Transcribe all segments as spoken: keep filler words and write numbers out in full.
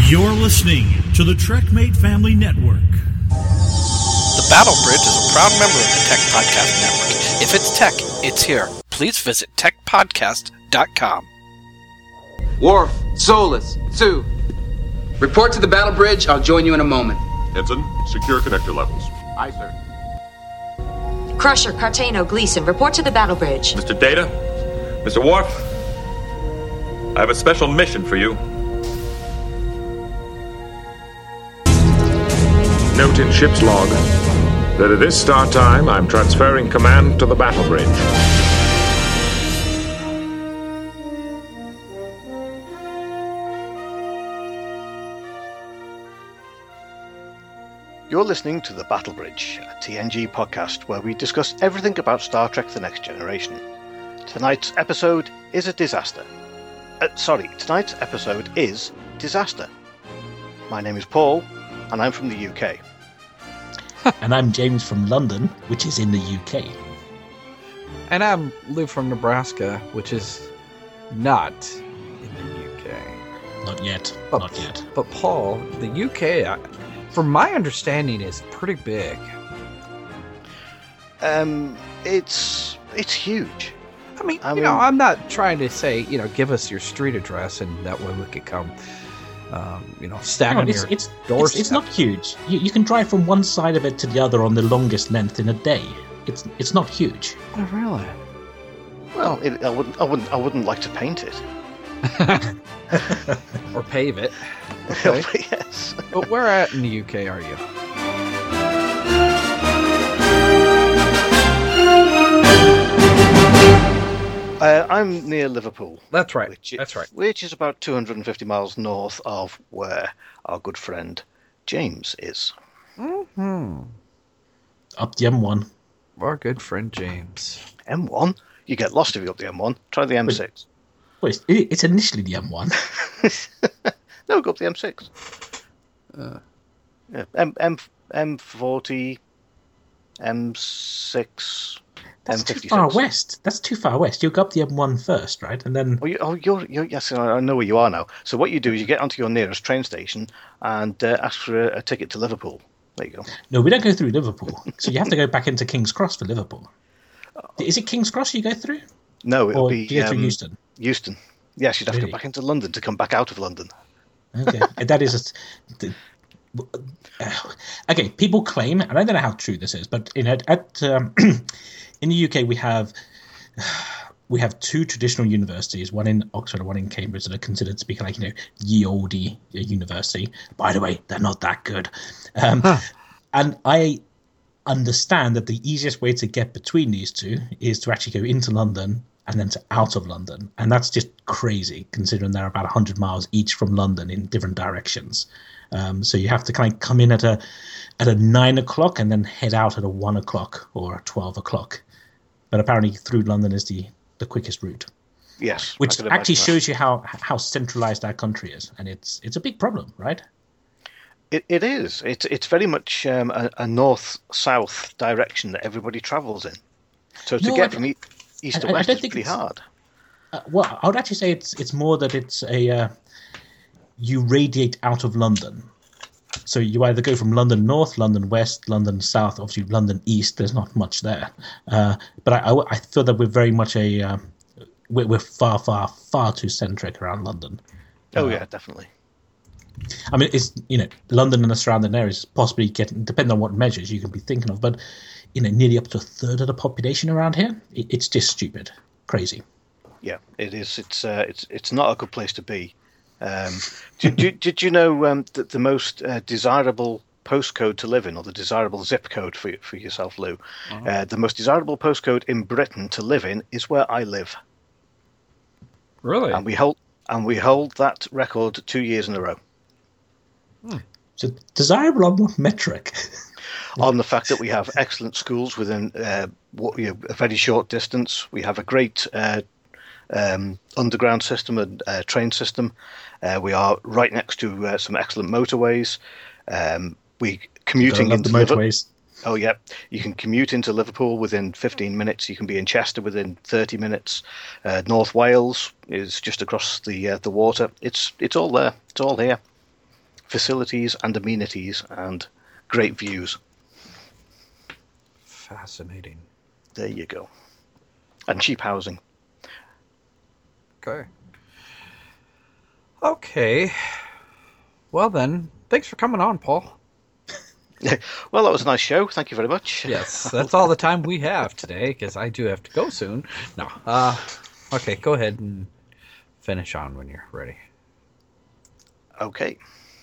You're listening to the TrekMate Family Network. The Battle Bridge is a proud member of the Tech Podcast Network. If it's tech, it's here. Please visit tech podcast dot com. Worf, Solus, Sue. Report to the Battle Bridge. I'll join you in a moment. Ensign, secure connector levels. Aye, sir. Crusher, Cartano, Gleason, report to the Battle Bridge. Mister Data, Mister Worf, I have a special mission for you. Note in ship's log that at this start time, I'm transferring command to the Battle Bridge. You're listening to The Battle Bridge, a T N G podcast where we discuss everything about Star Trek The Next Generation. Tonight's episode is a disaster. Uh, sorry, tonight's episode is Disaster. My name is Paul, and I'm from the U K. And I'm James from London, which is in the U K. And I'm Lou from Nebraska, which is not in the U K. Not yet. But, not yet. But Paul, the U K, from my understanding, is pretty big. Um, it's it's huge. I mean, I you mean, know, I'm not trying to say, you know, give us your street address, and that way we could come, um, you know, stack No, on it's, your it's, doorstep. It's, it's not huge. You, you can drive from one side of it to the other on the longest length in a day. It's it's not huge. Oh, really? Well, it, I wouldn't I wouldn't I wouldn't like to paint it. Or pave it. Okay. Yes. But where at in the U K are you? Uh, I'm near Liverpool. That's right. Which, That's right. Which is about two hundred fifty miles north of where our good friend James is. Mm-hmm. Up the M one. Our good friend James. M one? You get lost if you go up the M one. Try the M six. Well, it's, it's initially the M one. No, go up the M six. Uh, Yeah, M M M forty, M six, That's M too fifty-six. far west. That's too far west. You go up the M one first, right? And then... Oh, you, oh you're, you're, yes, I know where you are now. So what you do is you get onto your nearest train station and uh, ask for a, a ticket to Liverpool. There you go. No, we don't go through Liverpool. So you have to go back into King's Cross for Liverpool. Is it King's Cross you go through? No, it'll or be... do you go through um, Euston? Euston. Yes, you'd have to Really? go back into London to come back out of London. Okay, that is a, the, uh, okay. People claim, and I don't know how true this is, but in at, at um, in the U K we have we have two traditional universities, one in Oxford and one in Cambridge, that are considered to be like you know ye olde university. By the way, they're not that good, um, huh. and I understand that the easiest way to get between these two is to actually go into London and then to out of London. And that's just crazy, considering they're about one hundred miles each from London in different directions. Um, so you have to kind of come in at a at a nine o'clock and then head out at a one o'clock or a twelve o'clock. But apparently through London is the, the quickest route. Yes. Which actually shows you how how centralized our country is. And it's it's a big problem, right? It It is. It's, it's very much um, a, a north-south direction that everybody travels in. So to No, get I- from e- east to I- I west don't is think pretty it's- hard. Uh, well, I would actually say it's it's more that it's a uh, you radiate out of London. So you either go from London North, London West, London South, obviously London East. There's not much there, uh, but I, I, I feel that we're very much a uh, we're, we're far, far, far too centric around London. Oh Uh, yeah, definitely. I mean, it's you know London and the surrounding areas possibly getting depending on what measures you can be thinking of, but you know nearly up to a third of the population around here. It, it's just stupid, crazy. Yeah, it is. It's uh, it's it's not a good place to be. Um, did, did, did you know um, that the most uh, desirable postcode to live in, or the desirable zip code for for yourself, Lou? Uh-huh. Uh, the most desirable postcode in Britain to live in is where I live. Really? And we hold and we hold that record two years in a row. Hmm. So desirable on what metric? On the fact that we have excellent schools within uh, what, you know, a very short distance. We have a great uh, um, underground system and uh, train system. Uh, we are right next to uh, some excellent motorways. Um, we commuting into the motorways. Oh yeah, you can commute into Liverpool within fifteen minutes. You can be in Chester within thirty minutes. Uh, North Wales is just across the uh, the water. It's it's all there. It's all here. facilities and amenities and great views. Fascinating. There you go. And cheap housing. Okay. Okay. Well then, thanks for coming on, Paul. Well, that was a nice show. Thank you very much. Yes, that's all the time we have today, because I do have to go soon. No. Uh, okay, go ahead and finish on when you're ready. Okay.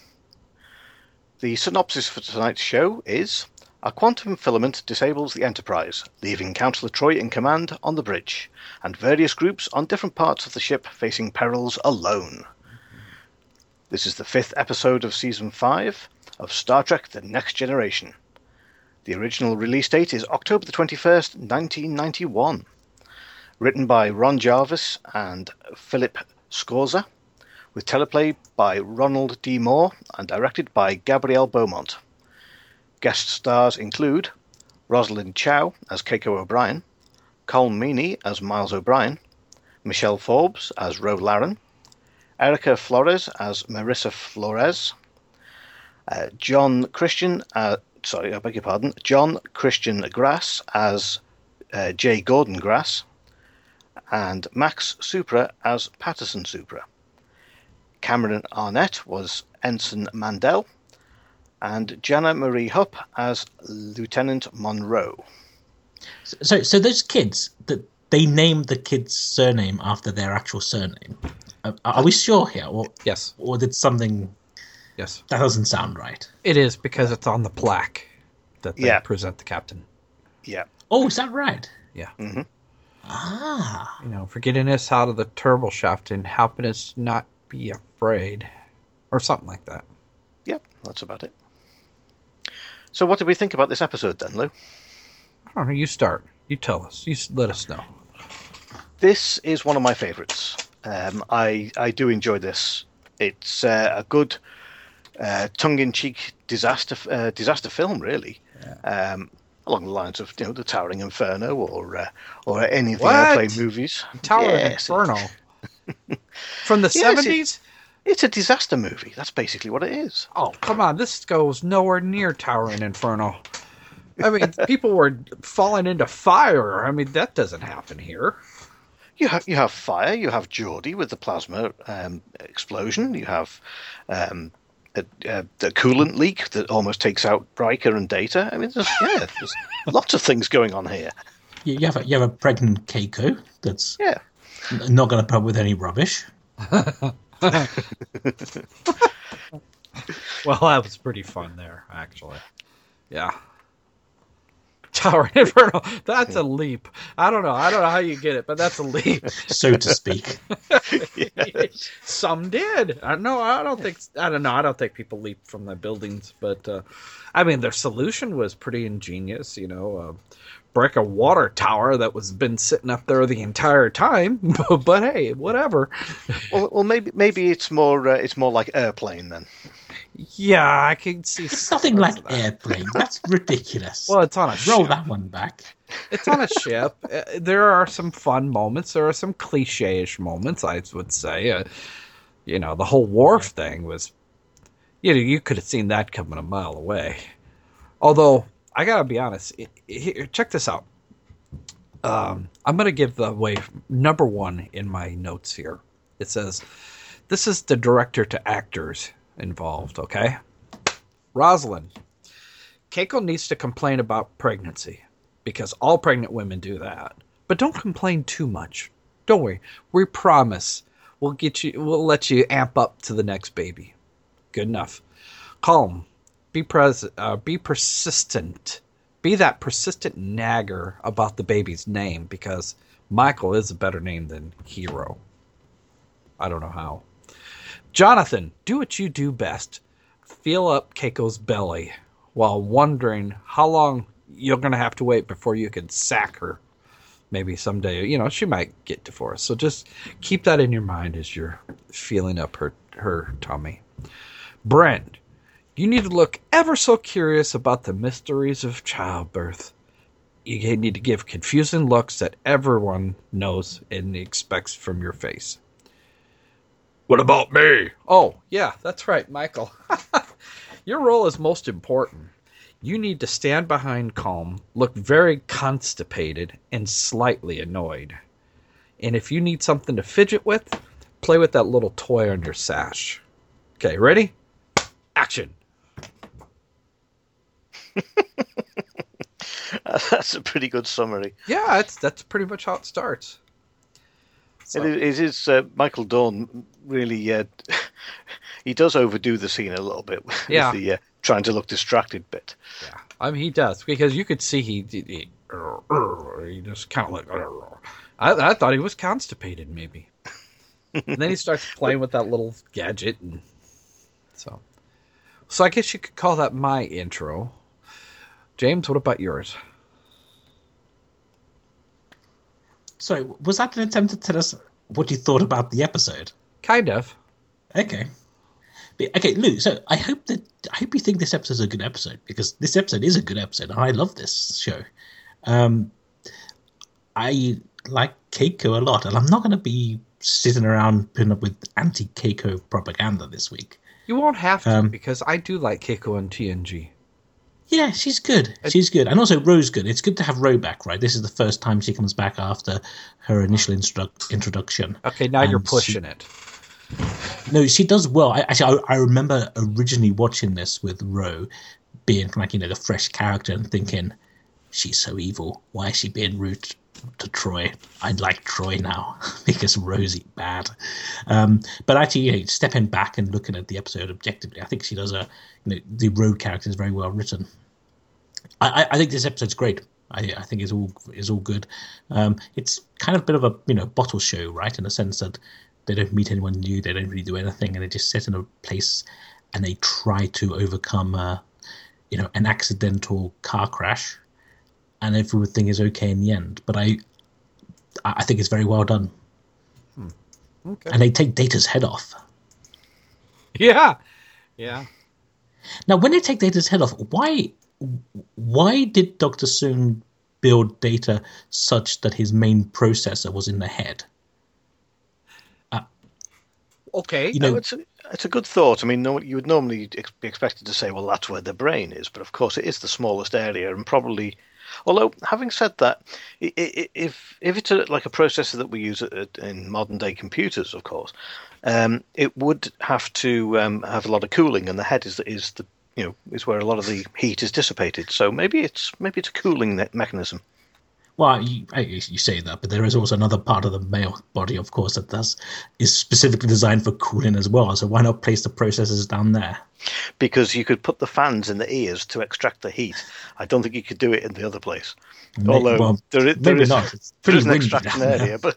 The synopsis for tonight's show is: a quantum filament disables the Enterprise, leaving Councillor Troy in command on the bridge, and various groups on different parts of the ship facing perils alone. This is the fifth episode of Season five of Star Trek The Next Generation. The original release date is October the twenty-first, nineteen ninety-one. Written by Ron Jarvis and Philip Scorza, with teleplay by Ronald D. Moore and directed by Gabrielle Beaumont. Guest stars include Rosalind Chow as Keiko O'Brien, Colm Meaney as Miles O'Brien, Michelle Forbes as Ro Laren, Erica Flores as Marissa Flores, uh, John Christian, uh, sorry, I beg your pardon, John Christian Grass as uh, J. Gordon Grass, and Max Supra as Patterson Supra. Cameron Arnett was Ensign Mandel, and Jana Marie Hupp as Lieutenant Monroe. So, so those kids, that they named the kid's surname after their actual surname. Are, are we sure here? Or, yes. Or did something... Yes. That doesn't sound right. It is, because it's on the plaque that they yeah. present the captain. Yeah. Oh, is that right? Yeah. Mm-hmm. Ah. You know, for getting us out of the turbo shaft and helping us not be afraid. Or something like that. Yep, that's about it. So what did we think about this episode then, Lou? I don't know, you start. You tell us. You let us know. This is one of my favourites. Um, I, I do enjoy this. It's uh, a good uh, tongue-in-cheek disaster uh, disaster film, really. Yeah. Um, along the lines of, you know, the Towering Inferno or uh, or any of the what? airplane movies. Towering yes. Inferno. From the yes, seventies? It, it's a disaster movie. That's basically what it is. Oh, come on. This goes nowhere near Towering Inferno. I mean, people were falling into fire. I mean, that doesn't happen here. You have you have fire. You have Geordi with the plasma um, explosion. You have um, a, a, the coolant leak that almost takes out Riker and Data. I mean, there's, yeah, there's lots of things going on here. You you have a, you have a pregnant Keiko that's yeah n- not going to put up with any rubbish. Well, that was pretty fun there, actually. Yeah. Tower Inferno. That's a leap. I don't know. I don't know how you get it, but that's a leap, so to speak. Yes. Some did. I no. I don't think. I don't know. I don't think people leap from the buildings, but uh, I mean, their solution was pretty ingenious. You know, uh, break a water tower that was been sitting up there the entire time. But hey, whatever. Well, well, maybe maybe it's more uh, it's more like Airplane then. Yeah, I can see. It's nothing like Airplane. That's ridiculous. Well, it's on a roll ship. that one back. It's on a ship. Uh, there are some fun moments. There are some cliche-ish moments, I would say. Uh, you know, the whole Worf thing was, you know, you could have seen that coming a mile away. Although, I gotta be honest. It, it, check this out. Um, I'm gonna give the way number one in my notes here. It says, "This is the director to actors involved." Okay, Rosalind. Keiko needs to complain about pregnancy because all pregnant women do that. But don't complain too much. Don't worry. We promise we'll get you. We'll let you amp up to the next baby. Good enough. Calm. Be pres. Uh, be persistent. Be that persistent nagger about the baby's name because Michael is a better name than Hero. I don't know how. Jonathan, do what you do best. Feel up Keiko's belly while wondering how long you're going to have to wait before you can sack her. Maybe someday, you know, she might get divorced. So just keep that in your mind as you're feeling up her, her tummy. Brent, you need to look ever so curious about the mysteries of childbirth. You need to give confusing looks that everyone knows and expects from your face. What about me? Oh, yeah, that's right, Michael. Your role is most important. You need to stand behind Calm, look very constipated, and slightly annoyed. And if you need something to fidget with, play with that little toy on your sash. Okay, ready? Action! That's a pretty good summary. Yeah, that's, that's pretty much how it starts. So. It is, it is uh, Michael Dorn really, uh, he does overdo the scene a little bit with yeah. the uh, trying to look distracted bit. Yeah, I mean, he does, because you could see he, he, he, he just kind of like, I, I thought he was constipated, maybe. And then he starts playing with that little gadget, and so, so I guess you could call that my intro. James, what about yours? Sorry, was that an attempt to tell us what you thought about the episode? Kind of. Okay. Okay, Lou, so I hope that I hope you think this episode is a good episode, because this episode is a good episode, and I love this show. Um, I like Keiko a lot, and I'm not going to be sitting around putting up with anti-Keiko propaganda this week. You won't have to, um, because I do like Keiko on T N G. Yeah, she's good. She's good. And also Ro's good. It's good to have Ro back, right? This is the first time she comes back after her initial instru- introduction. Okay, now and you're pushing she, it. No, she does well. I, actually, I, I remember originally watching this with Ro being like, you know, the fresh character and thinking, she's so evil. Why is she being rude to Troy? I like Troy now because Rosie bad. Um, but actually, you know, stepping back and looking at the episode objectively, I think she does a, you know, the Ro character is very well written. I, I think this episode's great. I, I think it's all is all good. Um, it's kind of a bit of a you know bottle show, right? In the sense that they don't meet anyone new, they don't really do anything, and they just sit in a place and they try to overcome, uh, you know, an accidental car crash, and everything is okay in the end. But I, I think it's very well done. Hmm. Okay. And they take Data's head off. Yeah, yeah. Now, when they take Data's head off, why? Why did Doctor Soong build Data such that his main processor was in the head? Uh, okay. You know, no, it's, a, it's a good thought. I mean, no, you would normally ex- be expected to say, well, that's where the brain is. But of course, it is the smallest area and probably... Although, having said that, if if it's a, like a processor that we use in modern-day computers, of course, um, it would have to um, have a lot of cooling, and the head is is the you know, is where a lot of the heat is dissipated. So maybe it's maybe it's a cooling mechanism. Well, you, you say that, but there is also another part of the male body, of course, that does is specifically designed for cooling as well. So why not place the processors down there? Because you could put the fans in the ears to extract the heat. I don't think you could do it in the other place. Maybe, Although well, there is, there maybe is, not. It's there is an windy extraction down area, there. but.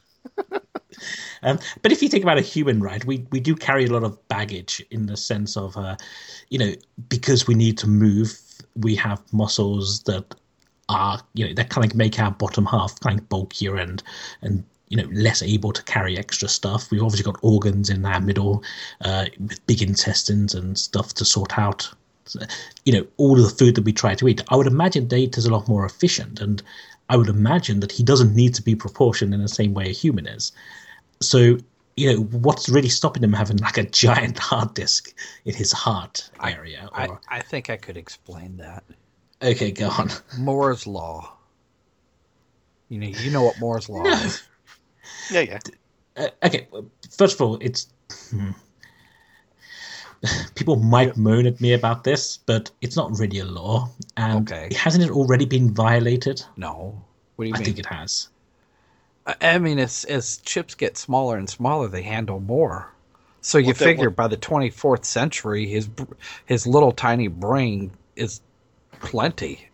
Um, but if you think about a human, right, we, we do carry a lot of baggage in the sense of, uh, you know, because we need to move, we have muscles that are, you know, that kind of make our bottom half kind of bulkier and, and you know, less able to carry extra stuff. We've obviously got organs in our middle uh, with big intestines and stuff to sort out. So, you know, all of the food that we try to eat. I would imagine Data's a lot more efficient, and I would imagine that he doesn't need to be proportioned in the same way a human is. So, you know, what's really stopping him having like a giant hard disk in his heart area? I, or... I, I think I could explain that. Okay, go on. Moore's Law. You know, you know what Moore's Law No. is. Yeah, yeah. Uh, okay, first of all, it's... Hmm. People might moan at me about this, but it's not really a law. And Okay. hasn't it already been violated? No. What do you I mean? think it has. I mean, as as chips get smaller and smaller, they handle more. So you What the- figure what- by the twenty-fourth century, his br- his little tiny brain is plenty.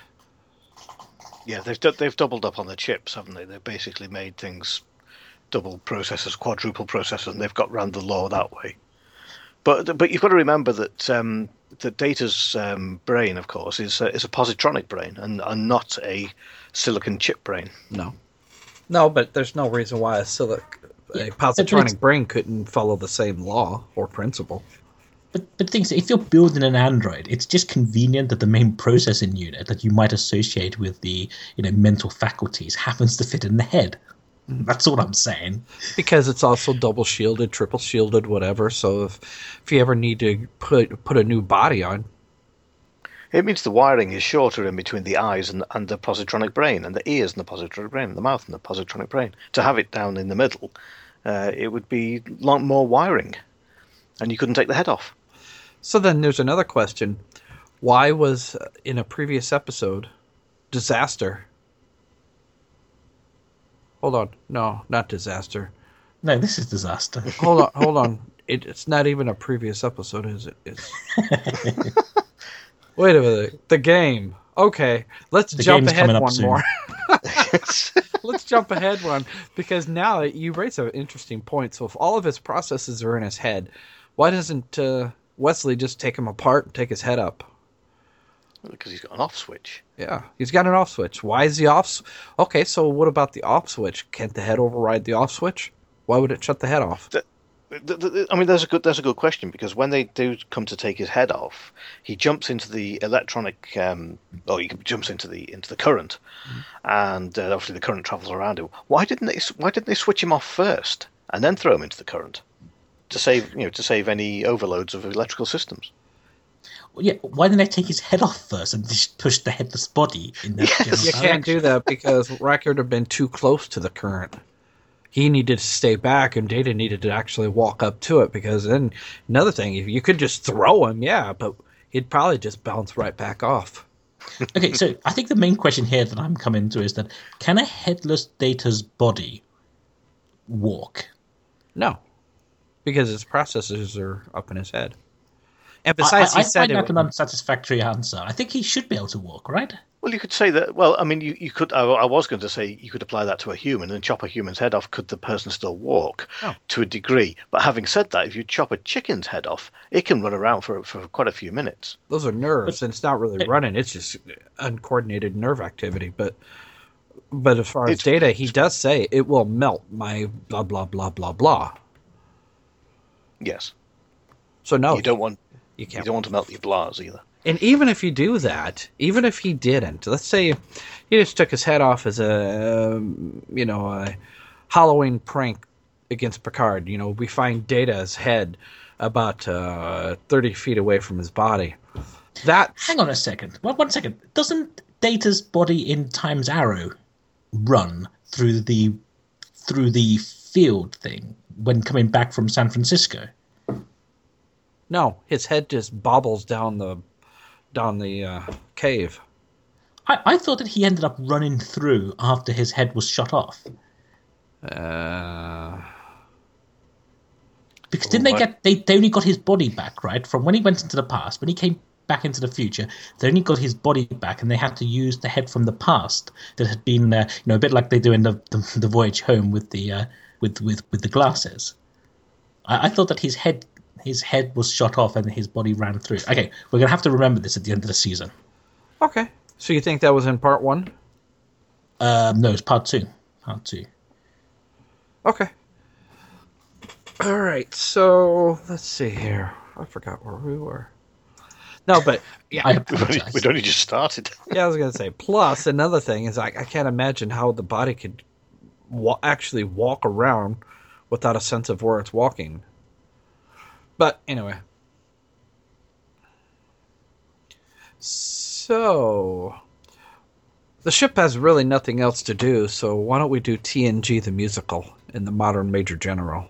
Yeah, they've du- they've doubled up on the chips, haven't they? They've basically made things double processors, quadruple processors, and they've got round the law that way. But but you've got to remember that um, that Data's um, brain, of course, is a, is a positronic brain and, and not a silicon chip brain. No, no, but there's no reason why a silic a Yeah, positronic it's- brain couldn't follow the same law or principle. But but things, if you're building an Android, it's just convenient that the main processing unit that you might associate with the you know mental faculties happens to fit in the head. That's all I'm saying. Because it's also double shielded, triple shielded, whatever. So if if you ever need to put put a new body on, it means the wiring is shorter in between the eyes and, and the positronic brain, and the ears and the positronic brain, and the mouth and the positronic brain. To have it down in the middle, uh, it would be a lot more wiring, and you couldn't take the head off. So then there's another question. Why was, uh, in a previous episode, Disaster... Hold on. No, not Disaster. No, this is Disaster. Hold on, hold on. It, it's not even a previous episode, is it? It's... Wait a minute. The game. Okay, let's the jump ahead one soon. more. Let's jump ahead one, because now you raise an interesting point. So if all of his processes are in his head, why doesn't uh, Wesley just take him apart and take his head up? Because he's got an off switch. Yeah, he's got an off switch. Why is the off? S- okay, so what about the off switch? Can't the head override the off switch? Why would it shut the head off? The, the, the, I mean, there's a good there's a good question, because when they do come to take his head off, he jumps into the electronic, um, or he jumps into the into the current, mm-hmm. and uh, obviously the current travels around him. Why didn't they Why didn't they switch him off first and then throw him into the current to save you know to save any overloads of electrical systems? Well, yeah, why didn't they take his head off first and just push the headless body in that Yes. general You direction? can't do that because Riker would have been too close to the current. He needed to stay back, and Data needed to actually walk up to it, because then another thing, if you could just throw him, yeah, but he'd probably just bounce right back off. Okay, so I think the main question here that I'm coming to is that, can a headless Data's body walk? No, because his processors are up in his head. And besides, I, I, he said I find it that would... an unsatisfactory answer. I think he should be able to walk, right? Well, you could say that. Well, I mean, you, you could. I, I was going to say you could apply that to a human and chop a human's head off. Could the person still walk? Oh. To a degree? But having said that, if you chop a chicken's head off, it can run around for for quite a few minutes. Those are nerves, and it's not really running. It's just uncoordinated nerve activity. But but as far as It's- Data, he does say it will melt my blah blah blah blah blah. Yes. So no, You don't want. you You can't. don't want to melt the blahs either. And even if you do that, even if he didn't, let's say he just took his head off as a, um, you know, a Halloween prank against Picard. You know, we find Data's head about uh, thirty feet away from his body. That Hang on a second. One, one second. Doesn't Data's body in Time's Arrow run through the through the field thing when coming back from San Francisco? no, his head just bobbles down the down the uh, cave. I, I thought that he ended up running through after his head was shot off. Uh, Because didn't they What? get they, they only got his body back, right? From when he went into the past, when he came back into the future, they only got his body back, and they had to use the head from the past that had been, uh, you know, a bit like they do in the the, the voyage home with the uh, with with with the glasses. I, I thought that his head his head was shot off and his body ran through. Okay, we're gonna have to remember this at the end of the season. okay, so you think that was in part one? Um, no, it's part two. Part two. Okay. All right, so let's see here. I forgot where we were. No, but yeah, I We've only, apologize. we'd only just started. yeah, I was gonna say. Plus, another thing is, I, I can't imagine how the body could wa- actually walk around without a sense of where it's walking. But anyway, so the ship has really nothing else to do. So why don't we do T N G the musical in the Modern Major General?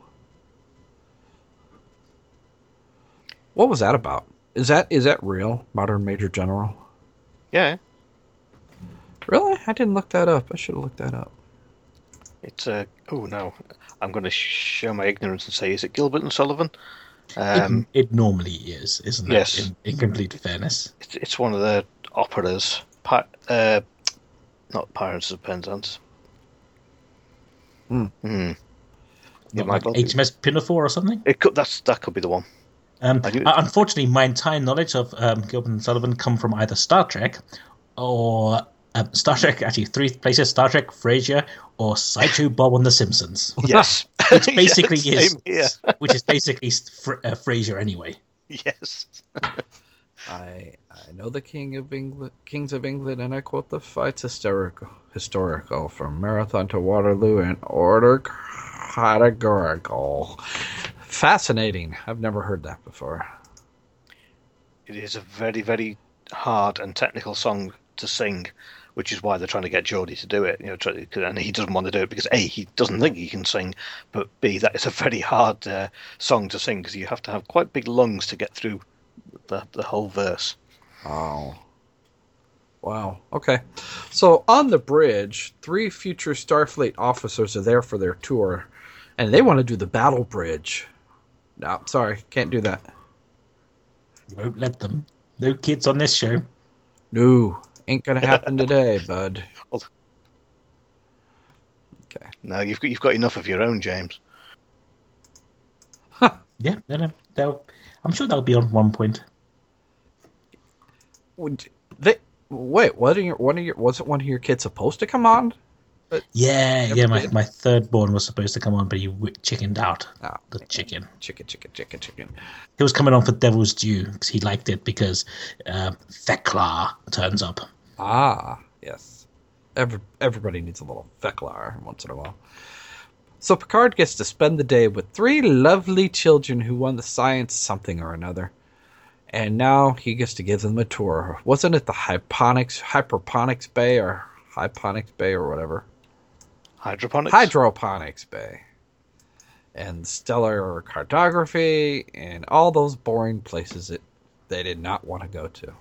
What was that about? Is that is that real? Modern Major General? Yeah, Really? I didn't look that up. I should have looked that up. it's a. Uh, oh no, I'm going to show my ignorance and say, is it Gilbert and Sullivan? Um, it, it normally is, isn't yes. it? In, in complete fairness. it's, it's one of the operas. Pi- uh, not Pirates of Penzance. Hmm. Hmm. Not might like well be. H M S Pinafore or something. It could. That's that could be the one. Um, I do- uh, unfortunately, my entire knowledge of um, Gilbert and Sullivan come from either Star Trek or um, Star Trek. Actually, three places: Star Trek, Frasier, or Sideshow Bob on The Simpsons. Yes. Which basically Yes, is, same here. which is basically Fr- uh, Frasier anyway. Yes. I I know the King of England, Kings of England, and I quote the fights hysterical, historical from Marathon to Waterloo in order categorical. Fascinating. I've never heard that before. It is a very, very hard and technical song to sing, which is why they're trying to get Geordie to do it. You know, try, and he doesn't want to do it because A, he doesn't think he can sing, but B, that is a very hard uh, song to sing because you have to have quite big lungs to get through the the whole verse. Oh. Wow. Okay. So on the bridge, three future Starfleet officers are there for their tour, and they want to do the battle bridge. No, sorry, can't do that. Won't let them. No kids on this show. No, ain't gonna happen today, bud. Okay. No, you've got you've got enough of your own, James. Huh. Yeah, no, no. They'll, I'm sure they'll be on one point. Would they wait? What are your one of your wasn't one of your kids supposed to come on? But Yeah, yeah. My, did. my third born was supposed to come on, but he w- chickened out. Oh, the chicken. Chicken, chicken, chicken, chicken. He was coming on for Devil's Due because he liked it because uh, Thekla turns up. Ah, yes. Every, everybody needs a little Theklar once in a while. So Picard gets to spend the day with three lovely children who won the science something or another. And now he gets to give them a tour. Wasn't it the Hyponics, Hyperponics Bay or Hyponics Bay or whatever? Hydroponics? Hydroponics Bay. And stellar cartography and all those boring places that they did not want to go to.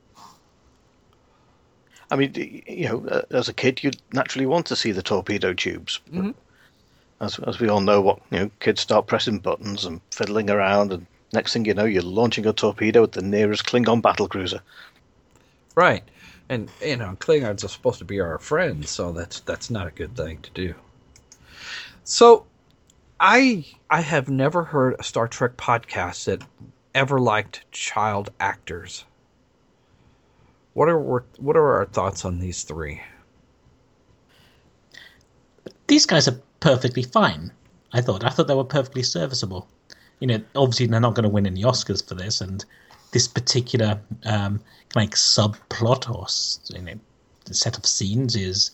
I mean, you know, as a kid, you'd naturally want to see the torpedo tubes. Mm-hmm. As as we all know, what you know, kids start pressing buttons and fiddling around, and next thing you know, you're launching a torpedo at the nearest Klingon battlecruiser. Right. And, you know, Klingons are supposed to be our friends, so that's that's not a good thing to do. So, I I have never heard a Star Trek podcast that ever liked child actors. What are what are our thoughts on these three? These guys are perfectly fine. I thought. I thought they were perfectly serviceable. You know, obviously they're not going to win any Oscars for this, and this particular um, like subplot or you know set of scenes is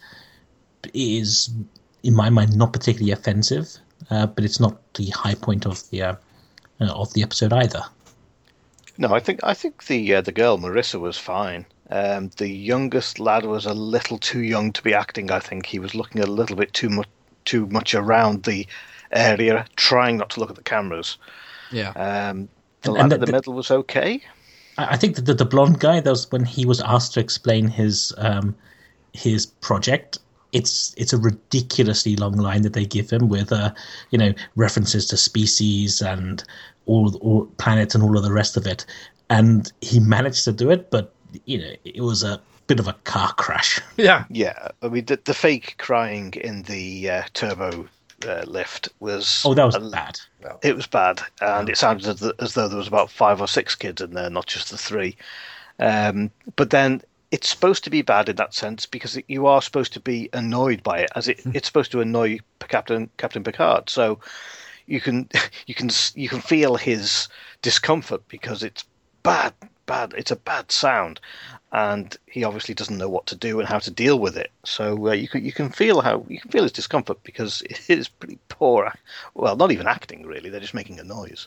is in my mind not particularly offensive, uh, but it's not the high point of the uh, uh, of the episode either. No, I think I think the uh, the girl Marissa was fine. Um, the youngest lad was a little too young to be acting. I think he was looking a little bit too much too much around the area, trying not to look at the cameras. Yeah. Um, the And- lad and in the, the- middle was okay. I I think that the, the blonde guy, that was when he was asked to explain his um, his project. It's it's a ridiculously long line that they give him with uh, you know references to species and all, all planets and all of the rest of it, and he managed to do it, but you know it was a bit of a car crash. Yeah. Yeah, I mean the, the fake crying in the uh, turbo uh, lift was Oh, that was a- bad. It was bad, and it sounded as th- as though there was about five or six kids in there, not just the three. Um, but then it's supposed to be bad in that sense because it, you are supposed to be annoyed by it, as it, it's supposed to annoy Captain Captain Picard. So you can you can s- you can feel his discomfort because it's bad, bad. It's a bad sound, and he obviously doesn't know what to do and how to deal with it. So uh, you can you can feel how you can feel his discomfort because it is pretty poor. ac- Well, not even acting really; they're just making a noise.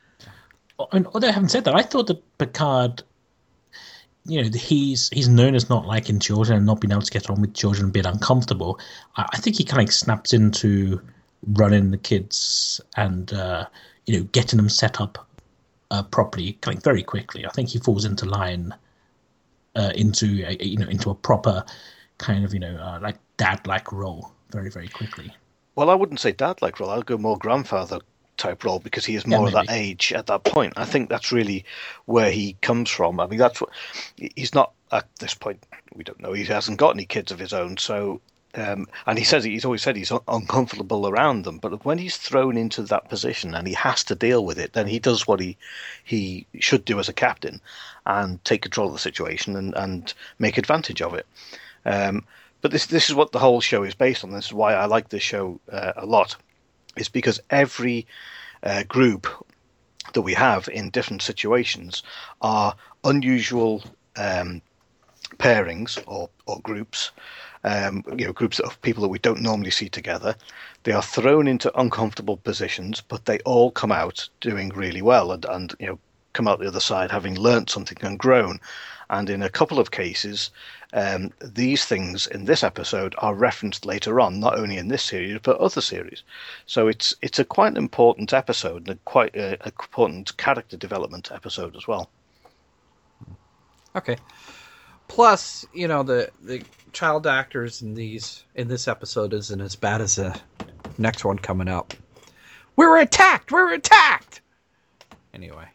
I mean, although I haven't said that, I thought that Picard, you know, he's he's known as not liking children and not being able to get on with children and being uncomfortable. I, I think he kind of snaps into running the kids and uh, you know getting them set up uh, properly, kind of very quickly. I think he falls into line uh, into a, you know into a proper kind of you know uh, like dad-like role very very quickly. Well, I wouldn't say dad-like role. I'd go more grandfather type role because he is more Yeah, of that maybe. age at that point. I think that's really where he comes from. I mean, that's what he's not at this point. We don't know. He hasn't got any kids of his own, so. Um, and he says he's always said he's un- uncomfortable around them. But when he's thrown into that position and he has to deal with it, then he does what he he should do as a captain and take control of the situation and, and make advantage of it. Um, but this this is what the whole show is based on. This is why I like this show uh, a lot. Is because every uh, group that we have in different situations are unusual um, pairings or, or groups, um, you know, groups of people that we don't normally see together. They are thrown into uncomfortable positions, but they all come out doing really well and, and you know, come out the other side having learnt something and grown. And in a couple of cases, um, these things in this episode are referenced later on, not only in this series but other series. So it's it's a quite important episode and a quite a, a important character development episode as well. Okay. Plus, you know, the the child actors in these in this episode isn't as bad as the next one coming up. We're attacked. We're attacked. Anyway.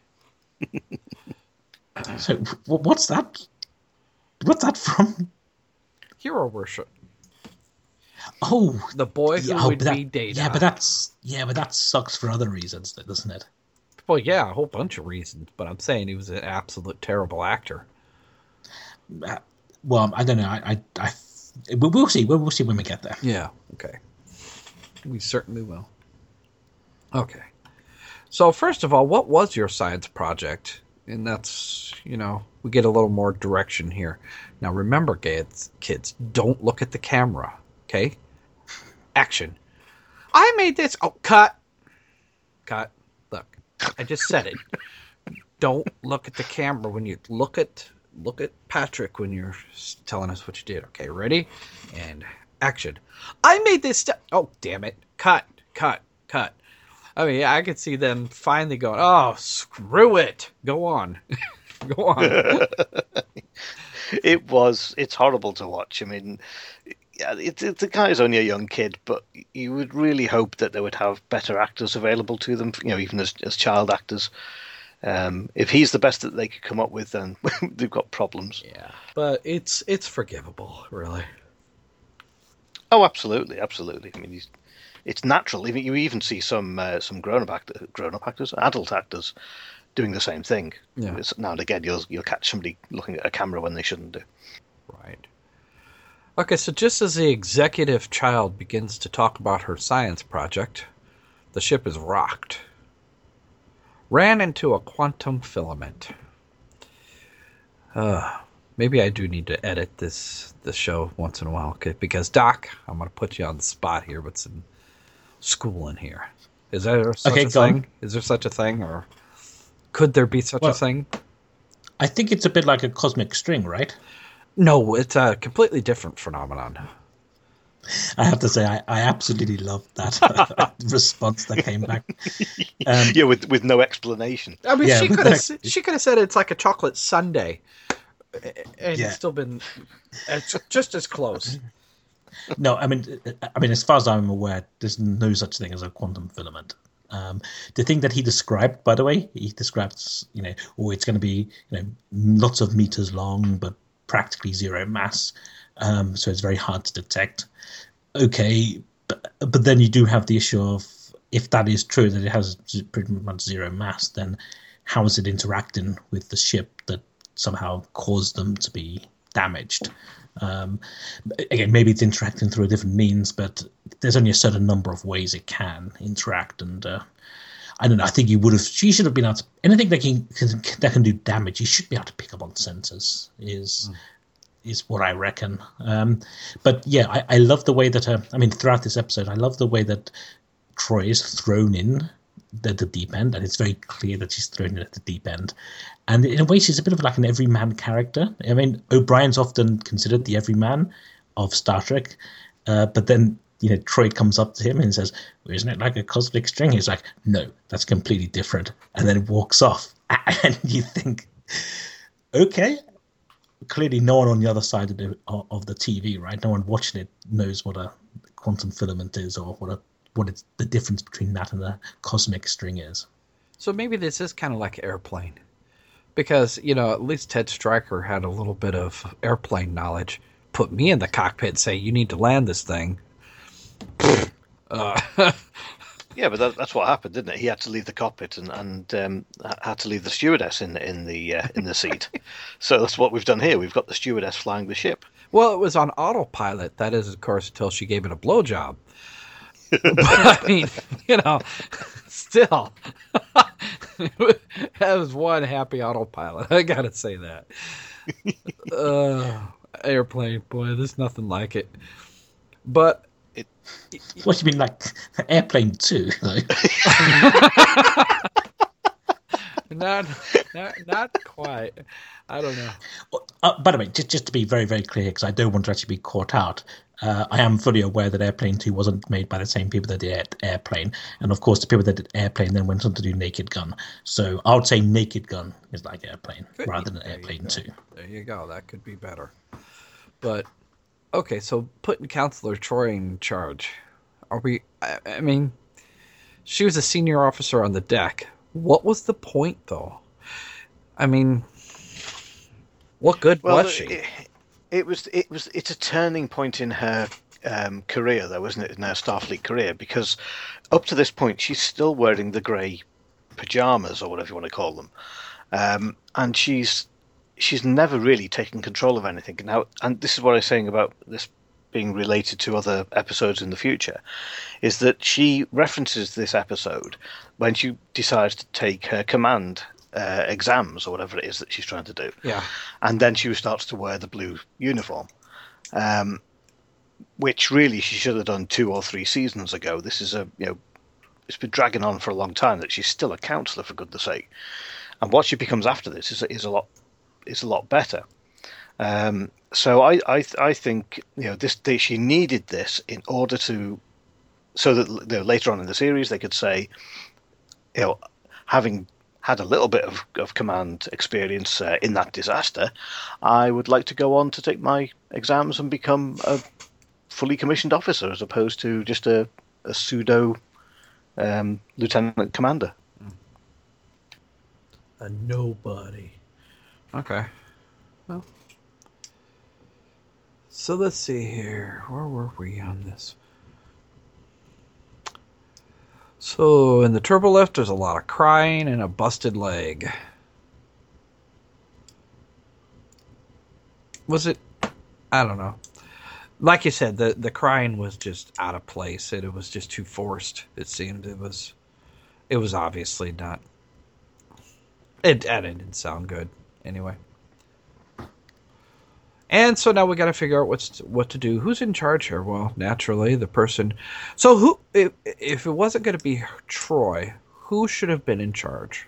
So, what's that? What's that from? Hero Worship. Oh, the boy who yeah, would that, be Data. Yeah, but that's yeah, but that sucks for other reasons, doesn't it? Well, yeah, a whole bunch of reasons. But I'm saying he was an absolute terrible actor. Uh, well, I don't know. I, I, I we'll see. We'll, we'll see when we get there. Yeah. Okay. We certainly will. Okay. So first of all, what was your science project? And that's, you know, we get a little more direction here. Now, remember, kids, kids, don't look at the camera, okay? Action. I made this. Oh, cut. Cut. Look, I just said it. Don't look at the camera when you look at look at Patrick when you're telling us what you did. Okay, ready? And action. I made this stuff. Oh, damn it. Cut. Cut. Cut. I mean, I could see them finally going, oh, screw it. Go on. Go on. It was, it's horrible to watch. I mean, yeah, it, it, the guy's only a young kid, but you would really hope that they would have better actors available to them, you know, even as, as child actors. Um, if he's the best that they could come up with, then they've got problems. Yeah, but it's it's forgivable, really. Oh, absolutely, absolutely. I mean, he's, it's natural. Even you even see some uh, some grown up actor, grown up actors, adult actors, doing the same thing. Yeah. It's, now and again, you'll you'll catch somebody looking at a camera when they shouldn't do. Right. Okay, so just as the executive child begins to talk about her science project, the ship is rocked. Ran into a quantum filament. Uh, maybe I do need to edit this this show once in a while, okay? Because Doc, I'm going to put you on the spot here with some schooling here. Is there such okay, a thing? On. Is there such a thing, or could there be such well, a thing? I think it's a bit like a cosmic string, right? No, it's a completely different phenomenon. I have to say, I, I absolutely loved that response that came back. Um, yeah, with with no explanation. I mean, yeah, she could have she could have said it's like a chocolate sundae, and yeah. it's still been it's just as close. No, I mean, I mean, as far as I'm aware, there's no such thing as a quantum filament. Um, the thing that he described, by the way, he describes, you know, oh, it's going to be, you know, lots of meters long, but practically zero mass. Um, so it's very hard to detect. Okay, but, but then you do have the issue of, if that is true, that it has pretty much zero mass, then how is it interacting with the ship that somehow caused them to be damaged? Um, again, maybe it's interacting through a different means, but there's only a certain number of ways it can interact. And uh, I don't know, I think you would have, she should have been able to, anything that can, that can do damage, you should be able to pick up on sensors, is... Mm. is what I reckon. Um, but yeah, I, I love the way that, uh, I mean, throughout this episode, I love the way that Troy is thrown in at the deep end, and it's very clear that she's thrown in at the deep end. And in a way, she's a bit of like an everyman character. I mean, O'Brien's often considered the everyman of Star Trek, uh, but then, you know, Troy comes up to him and says, well, isn't it like a cosmic string? He's like, no, that's completely different. And then it walks off. And you think, okay, clearly no one on the other side of the, of the T V, right? No one watching it knows what a quantum filament is, or what a what it's the difference between that and a cosmic string is. So maybe this is kind of like Airplane, because, you know, at least Ted Stryker had a little bit of airplane knowledge. Put me in the cockpit and say, you need to land this thing. uh, Yeah, but that, that's what happened, didn't it? He had to leave the cockpit and, and um, had to leave the stewardess in in the uh, in the seat. So that's what we've done here. We've got the stewardess flying the ship. Well, it was on autopilot. That is, of course, until she gave it a blowjob. But I mean, you know, still. that was one happy autopilot. I gotta say that. uh, airplane, boy, there's nothing like it. But it, what do you mean, like Airplane Two? Like? not, not, not quite. I don't know. Uh, by the way, just just to be very, very clear, because I don't want to actually be caught out. Uh, I am fully aware that Airplane two wasn't made by the same people that did Air- Airplane. And of course, the people that did Airplane then went on to do Naked Gun. So I would say Naked Gun is like Airplane Could rather be. than Airplane two. There you go. That could be better. But, okay, so putting Counselor Troy in charge. Are we, I, I mean, she was a senior officer on the deck. What was the point, though? I mean, what good well, was she? It, It was, it was, it's a turning point in her um, career, though, isn't it? In her Starfleet career, because up to this point, she's still wearing the grey pajamas or whatever you want to call them, um, and she's she's never really taken control of anything. Now, and this is what I was saying about this being related to other episodes in the future, is that she references this episode when she decides to take her command Uh, exams or whatever it is that she's trying to do. Yeah. And then she starts to wear the blue uniform, um, which really she should have done two or three seasons ago. This is a, you know, it's been dragging on for a long time that she's still a counselor, for goodness sake. And what she becomes after this is is a lot is a lot better. Um, so I I I think, you know, this they, she needed this in order to, so that, you know, later on in the series they could say, you know, having had a little bit of, of command experience uh, in that disaster, I would like to go on to take my exams and become a fully commissioned officer as opposed to just a, a pseudo um, lieutenant commander. A nobody. Okay. Well, so let's see here. Where were we on this? So, in the turbo lift, there's a lot of crying and a busted leg. Was it? I don't know. Like you said, the, the crying was just out of place. It, it was just too forced, it seemed. It was it was obviously not... It, it didn't sound good, anyway. And so now we got to figure out what's what to do. Who's in charge here? Well, naturally, the person. So who, if, if it wasn't going to be Troy, who should have been in charge?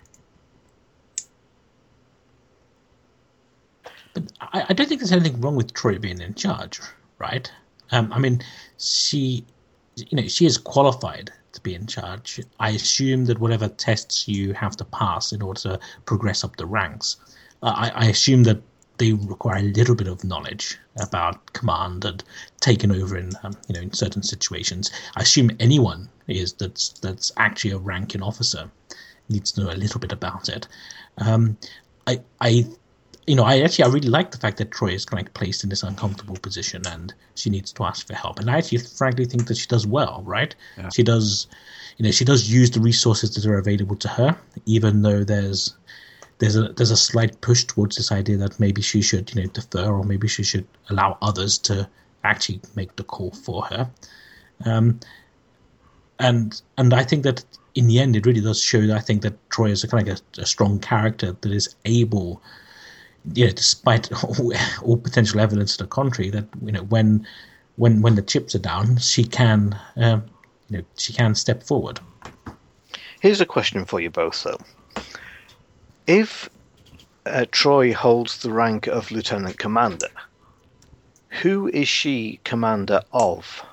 But I, I don't think there's anything wrong with Troy being in charge, right? Um, I mean, she, you know, she is qualified to be in charge. I assume that whatever tests you have to pass in order to progress up the ranks, uh, I, I assume that they require a little bit of knowledge about command and taking over in, um, you know, in certain situations. I assume anyone is that's that's actually a ranking officer needs to know a little bit about it. Um, I, I, you know, I actually I really like the fact that Troy is kind of like placed in this uncomfortable position and she needs to ask for help. And I actually, frankly, think that she does well. Right? Yeah. She does, you know, she does use the resources that are available to her, even though there's. There's a there's a slight push towards this idea that maybe she should, you know, defer, or maybe she should allow others to actually make the call for her. Um, and and I think that in the end, it really does show that I think that Troy is a kind of a, a strong character that is able, you know, despite all, all potential evidence to the contrary, that, you know, when when when the chips are down, she can, um, you know, she can step forward. Here's a question for you both, though. If uh, Troy holds the rank of lieutenant commander, who is she commander of?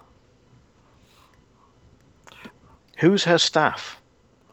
Who's her staff?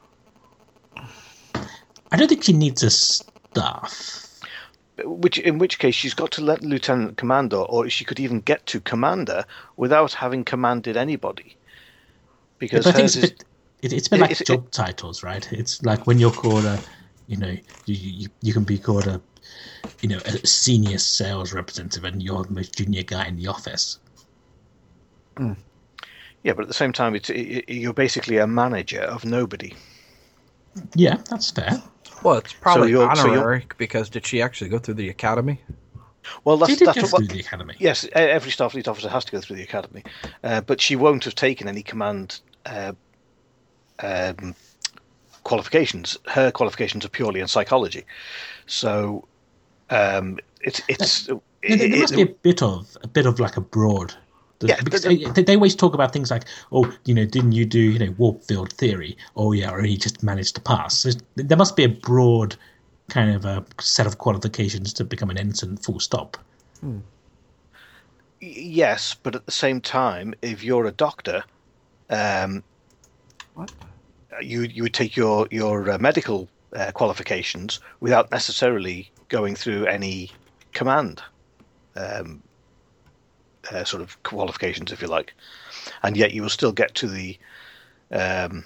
I don't think she needs a staff. Which, in which case, she's got to let lieutenant commander, or she could even get to commander without having commanded anybody. Because yeah, I think hers it's, is, a bit, it, it's a bit like it's, job it, titles, right? It's like when you're called a, you know, you, you you can be called a, you know, a senior sales representative, and you're the most junior guy in the office. Mm. Yeah, but at the same time, it's it, you're basically a manager of nobody. Yeah, that's fair. Well, it's probably so honorary, so because did she actually go through the academy? Well, that's, she did that's go what, through the academy. Yes, every Starfleet officer has to go through the academy, uh, but she won't have taken any command uh, um, qualifications. Her qualifications are purely in psychology. So um, it's it's. There, it, there must it, be a bit of a bit of like a broad. Yeah, because the, they, they always talk about things like, oh, you know, didn't you do, you know, warp field theory? Oh, yeah, or he just managed to pass. So there must be a broad kind of a set of qualifications to become an ensign, full stop. Hmm. Yes, but at the same time, if you're a doctor, um, what? you you would take your your uh, medical uh, qualifications without necessarily going through any command. Um, Uh, sort of qualifications, if you like, and yet you will still get to the um,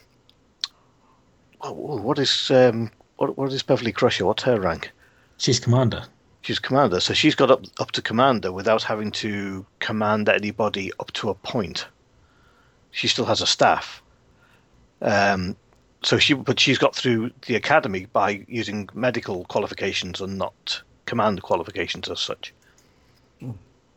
what is um, what what is Beverly Crusher? What's her rank? She's commander. She's commander, so she's got up up to commander without having to command anybody up to a point. She still has a staff, um, so she but she's got through the academy by using medical qualifications and not command qualifications as such. Hmm.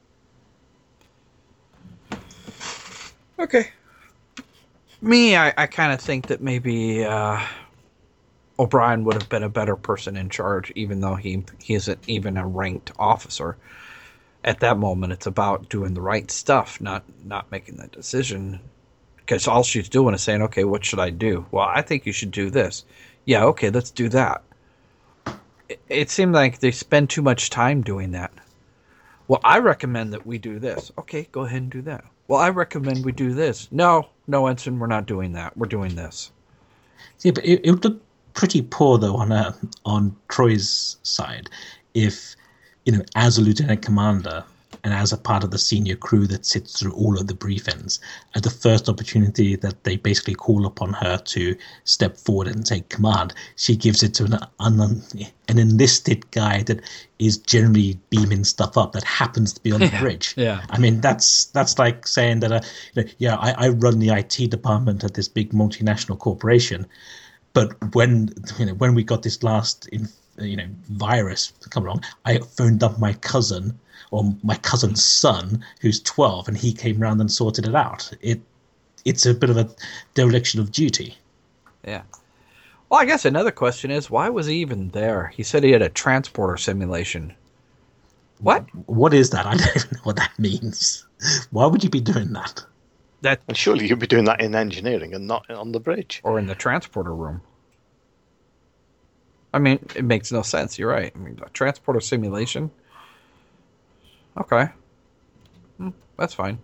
Okay. Me, I, I kind of think that maybe uh, O'Brien would have been a better person in charge, even though he he isn't even a ranked officer. At that moment, it's about doing the right stuff, not not making that decision. Because all she's doing is saying, okay, what should I do? Well, I think you should do this. Yeah, okay, let's do that. It, it seemed like they spend too much time doing that. Well, I recommend that we do this. Okay, go ahead and do that. Well, I recommend we do this. No, no, Ensign, we're not doing that. We're doing this. Yeah, but it, it would look pretty poor, though, on a, on Troy's side if, you know, as a lieutenant commander and as a part of the senior crew that sits through all of the briefings, at the first opportunity that they basically call upon her to step forward and take command, she gives it to an, an, an enlisted guy that is generally beaming stuff up that happens to be on the yeah, bridge. Yeah. I mean, that's that's like saying that, uh, you know, yeah, I, I run the I T department at this big multinational corporation, but when you know when we got this last in, you know virus come along, I phoned up my cousin or my cousin's son who's twelve, and he came round and sorted it out. It it's a bit of a dereliction of duty. Yeah. Well, I guess another question is, why was he even there? He said he had a transporter simulation. What? What is that? I don't even know what that means. Why would you be doing that? That And surely you'd be doing that in engineering and not on the bridge. or in the transporter room. I mean, it makes no sense. You're right. I mean, a transporter simulation. Okay. Hmm, that's fine.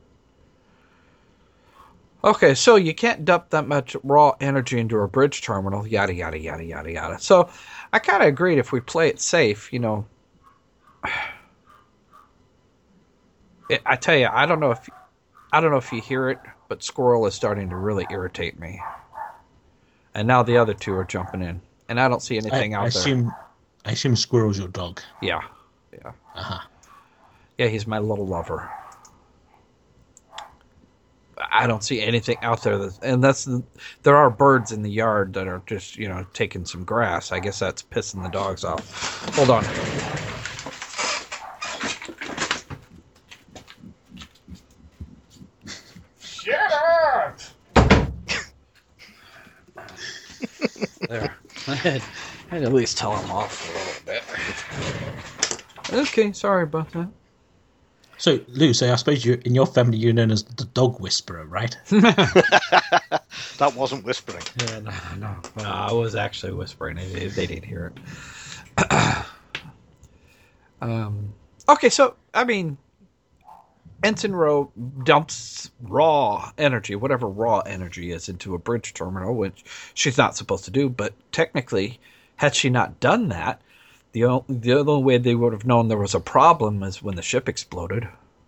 Okay, so you can't dump that much raw energy into a bridge terminal, yada, yada, yada, yada, yada. So I kind of agreed if we play it safe, you know. It, I tell you, I don't know if I don't know if you hear it, but Squirrel is starting to really irritate me. And now the other two are jumping in. And I don't see anything I, out I assume, there. I assume Squirrel's your dog. Yeah. Yeah. Uh-huh. Yeah, he's my little lover. I don't see anything out there, that, and that's the, there are birds in the yard that are just, you know, taking some grass. I guess that's pissing the dogs off. Hold on. Shut up! There. I had, I had to at least tell him off a little bit. Okay, sorry about that. So, Lou, so I suppose you in your family you're known as the dog whisperer, right? That wasn't whispering. Yeah, no, no, no, I was actually whispering. They, they didn't hear it. um, okay, so, I mean, Ensign Rowe dumps raw energy, whatever raw energy is, into a bridge terminal, which she's not supposed to do, but technically, had she not done that, The only, the only way they would have known there was a problem is when the ship exploded.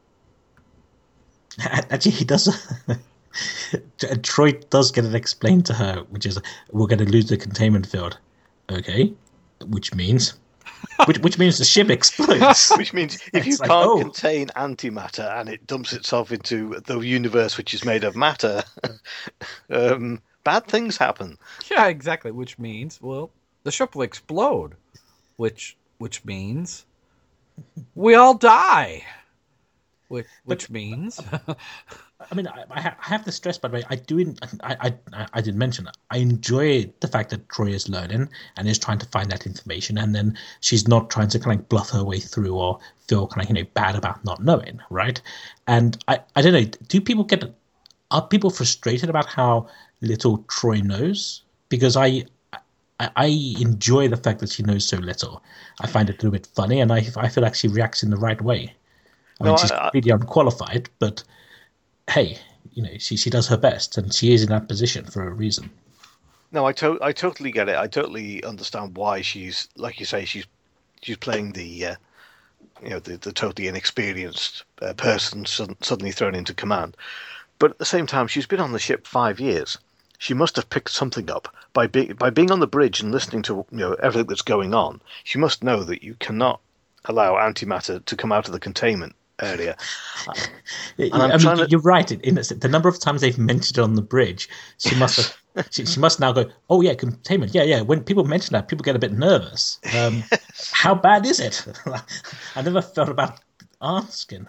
Actually, he does. Troy does get it explained to her, which is we're going to lose the containment field. Okay, which means, which which means the ship explodes. Which means if you It's like, can't oh. contain antimatter and it dumps itself into the universe which is made of matter, um, bad things happen. Yeah, exactly. Which means, well, the ship will explode. Which which means we all die. which, which means. I mean, I, I have to stress, by the way, I do. I, I I did mention that I enjoy the fact that Troy is learning and is trying to find that information, and then she's not trying to kind of bluff her way through or feel kind of you know bad about not knowing, right? And I, I don't know. Do people get are people frustrated about how little Troy knows? Because I. I, I enjoy the fact that she knows so little. I find it a little bit funny, and I I feel like she reacts in the right way. I mean, No, she's I- I- completely unqualified, but hey, you know, she she does her best, and she is in that position for a reason. No, I to- I totally get it. I totally understand why she's, like you say, she's she's playing the uh, you know the, the totally inexperienced uh, person sud- suddenly thrown into command. But at the same time, she's been on the ship five years. She must have picked something up by being by being on the bridge and listening to you know everything that's going on. She must know that you cannot allow antimatter to come out of the containment area. And I'm I trying mean, to- you're right. In, in the number of times they've mentioned it on the bridge, she must have. She, she must now go. Oh yeah, containment. Yeah, yeah. When people mention that, people get a bit nervous. Um, how bad is it? I never thought about asking.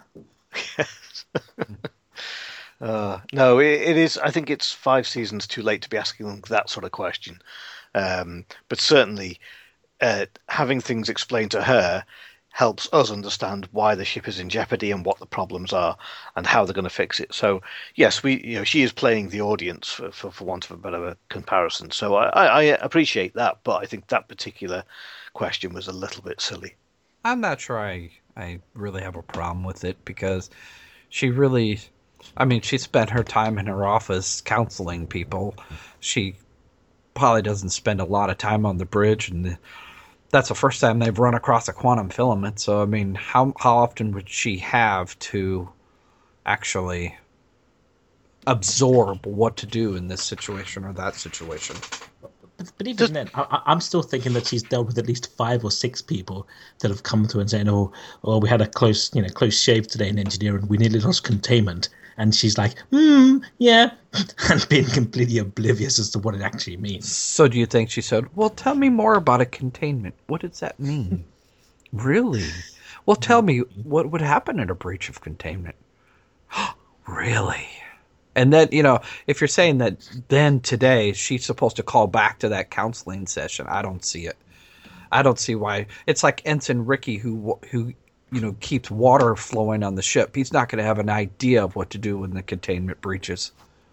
Uh, no, it, it is. I think it's five seasons too late to be asking that sort of question. Um, but certainly, uh, having things explained to her helps us understand why the ship is in jeopardy and what the problems are and how they're going to fix it. So, yes, we, you know, she is playing the audience for, for, for want of a better comparison. So I, I, I appreciate that, but I think that particular question was a little bit silly. I'm not sure I, I really have a problem with it because she really, I mean, she spent her time in her office counseling people. She probably doesn't spend a lot of time on the bridge, and that's the first time they've run across a quantum filament. So, I mean, how how often would she have to actually absorb what to do in this situation or that situation? But, but even then, I, I'm still thinking that she's dealt with at least five or six people that have come to her and saying, "Oh, oh, we had a close, you know, close shave today in engineering. We nearly lost containment." And she's like, "Hmm, yeah," and being completely oblivious as to what it actually means. So, do you think she said, "Well, tell me more about a containment. What does that mean?" Really? Well, tell me what would happen in a breach of containment. Really? And then, you know, if you're saying that then today she's supposed to call back to that counseling session, I don't see it. I don't see why. It's like Ensign Ricky who, who you know, keeps water flowing on the ship. He's not going to have an idea of what to do when the containment breaches.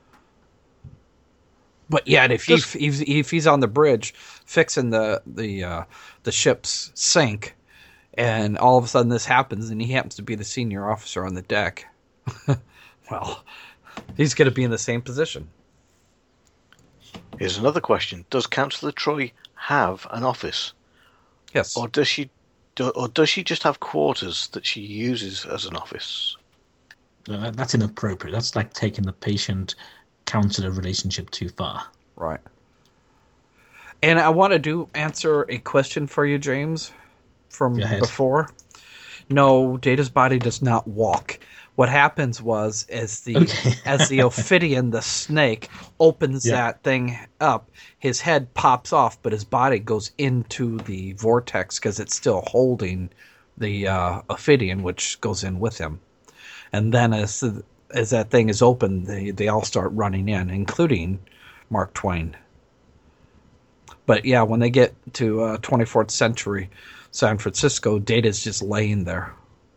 But yet, if he, Just- if, if he's on the bridge fixing the the uh, the ship's sink, and all of a sudden this happens, and he happens to be the senior officer on the deck, well, he's going to be in the same position. Here's another question: does Councillor Troy have an office, Yes. or does she, do, or does she just have quarters that she uses as an office? No, that- That's inappropriate. That's like taking the patient-counselor relationship too far. Right. And I want to do answer a question for you, James, from Go ahead. before. No, Data's body does not walk. What happens was, as the Okay. as the Ophidian, the snake, opens Yeah. that thing up, his head pops off, but his body goes into the vortex because it's still holding the uh, Ophidian, which goes in with him. And then as the, as that thing is open, they, they all start running in, including Mark Twain. But yeah, when they get to uh, twenty-fourth century San Francisco, Data's just laying there.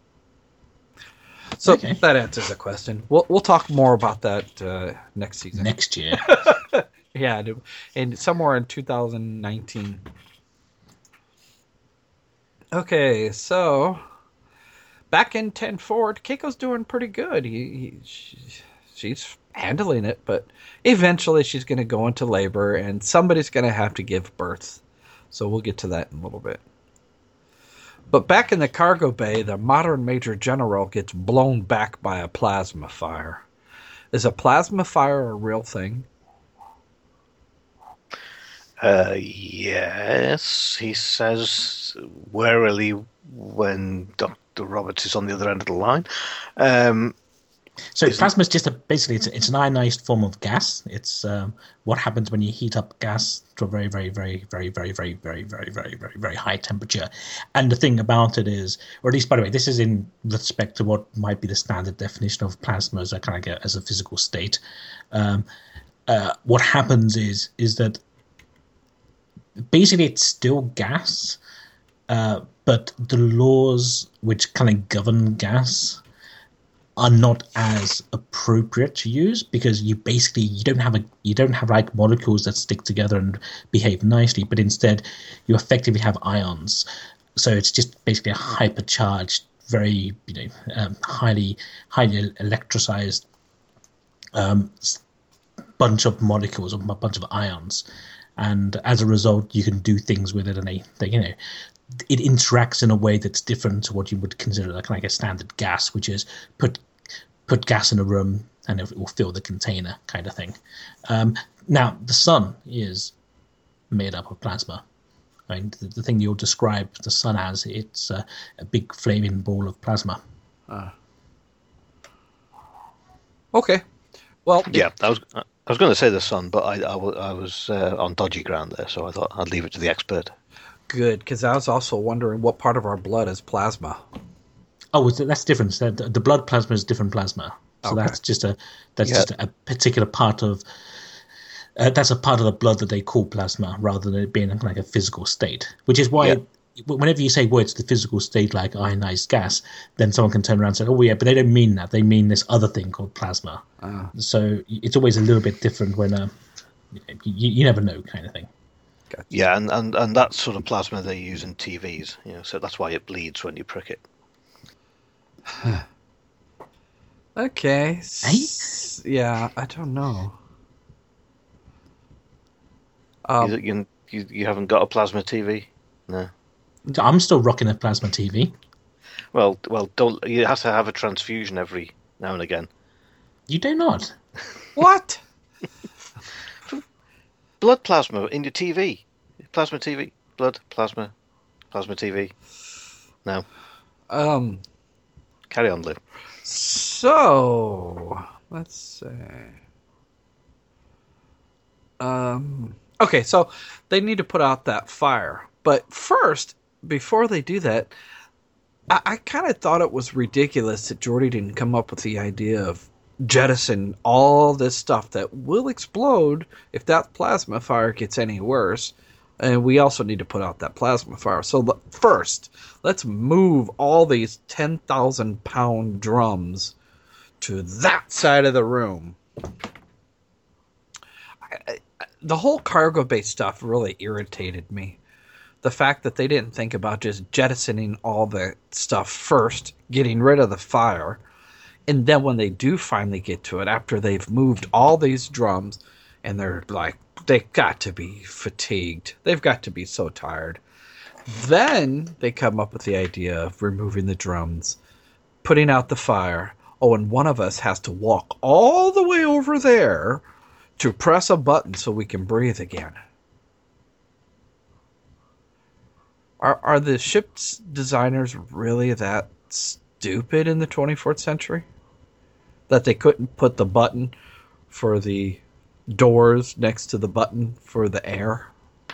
So Okay. that answers the question. We'll we'll talk more about that uh, next season. Next year. Yeah, dude. And somewhere in two thousand nineteen. Okay, so back in ten Ford, Keiko's doing pretty good. He, he she, she's handling it, but eventually she's going to go into labor, and somebody's going to have to give birth. So we'll get to that in a little bit. But back in the cargo bay, the modern Major General gets blown back by a plasma fire. Is a plasma fire a real thing? Uh, yes, he says warily when Doctor Roberts is on the other end of the line. Um, So plasma is just a basically it's it's an ionized form of gas. It's um, what happens when you heat up gas to a very very very very very very very very very very very high temperature. And the thing about it is, or at least by the way, this is in respect to what might be the standard definition of plasma as a kind of get as a physical state. Um, uh, what happens is is that basically it's still gas, uh, but the laws which kind of govern gas are not as appropriate to use, because you basically you don't have a you don't have like molecules that stick together and behave nicely, but instead you effectively have ions. So it's just basically a hypercharged, very you know um, highly highly electricized um, bunch of molecules, or a bunch of ions, and as a result you can do things with it, and they, they you know. It interacts in a way that's different to what you would consider like, like a standard gas, which is put put gas in a room and it will fill the container kind of thing. Um, now, the sun is made up of plasma. I mean, the, the thing you'll describe the sun as, it's uh, a big flaming ball of plasma. Uh. Okay. Well, yeah, I was I was going to say the sun, but I, I, I was uh, on dodgy ground there, so I thought I'd leave it to the expert. Good, because I was also wondering what part of our blood is plasma. Oh, that's different. The, the blood plasma is different plasma. So okay. that's just a that's yeah. just a particular part of uh, that's a part of the blood that they call plasma, rather than it being like a physical state. Which is why, yeah. whenever you say words, the physical state, like ionized gas, then someone can turn around and say, "Oh, yeah," but they don't mean that. They mean this other thing called plasma. Uh. So it's always a little bit different when uh, you, you never know, kind of thing. Yeah, and, and, and that sort of plasma they use in T Vs, you know, so that's why it bleeds when you prick it. Okay. Hey? Yeah, I don't know. Um, you, you, you, you haven't got a plasma T V? No. I'm still rocking a plasma T V. Well, well, don't you have to have a transfusion every now and again? You do not. What? Blood plasma in your T V. Plasma T V. Blood, plasma, plasma T V. No. Um. Carry on, Lou. So, let's see. Um. Okay, so they need to put out that fire. But first, before they do that, I, I kind of thought it was ridiculous that Geordi didn't come up with the idea of jettison all this stuff that will explode if that plasma fire gets any worse. And we also need to put out that plasma fire. So the, first, let's move all these ten thousand pound drums to that side of the room. I, I, the whole cargo bay stuff really irritated me. The fact that they didn't think about just jettisoning all the stuff first, getting rid of the fire. And then when they do finally get to it, after they've moved all these drums, and they're like, they've got to be fatigued. They've got to be so tired. Then they come up with the idea of removing the drums, putting out the fire. Oh, and one of us has to walk all the way over there to press a button so we can breathe again. Are, are the ship's designers really that stupid in the twenty-fourth century? That they couldn't put the button for the doors next to the button for the air?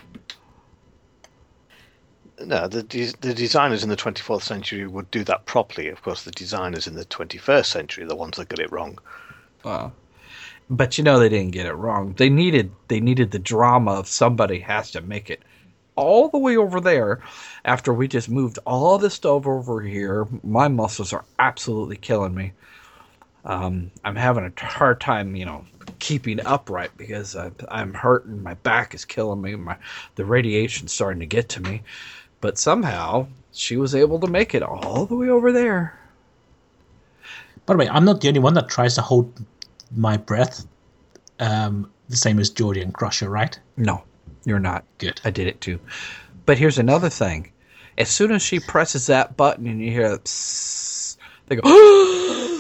No, the de- the designers in the twenty-fourth century would do that properly. Of course, the designers in the twenty-first century are the ones that got it wrong. Uh, but you know they didn't get it wrong. They needed they needed the drama of somebody has to make it all the way over there after we just moved all this stuff over here. My muscles are absolutely killing me. Um, I'm having a hard time, you know, keeping upright because I, I'm hurting. My back is killing me. My the radiation's starting to get to me. But somehow she was able to make it all the way over there. By the way, I'm not the only one that tries to hold my breath um, the same as Geordi and Crusher, right? No, you're not. Good. I did it too. But here's another thing. As soon as she presses that button and you hear psst, they go,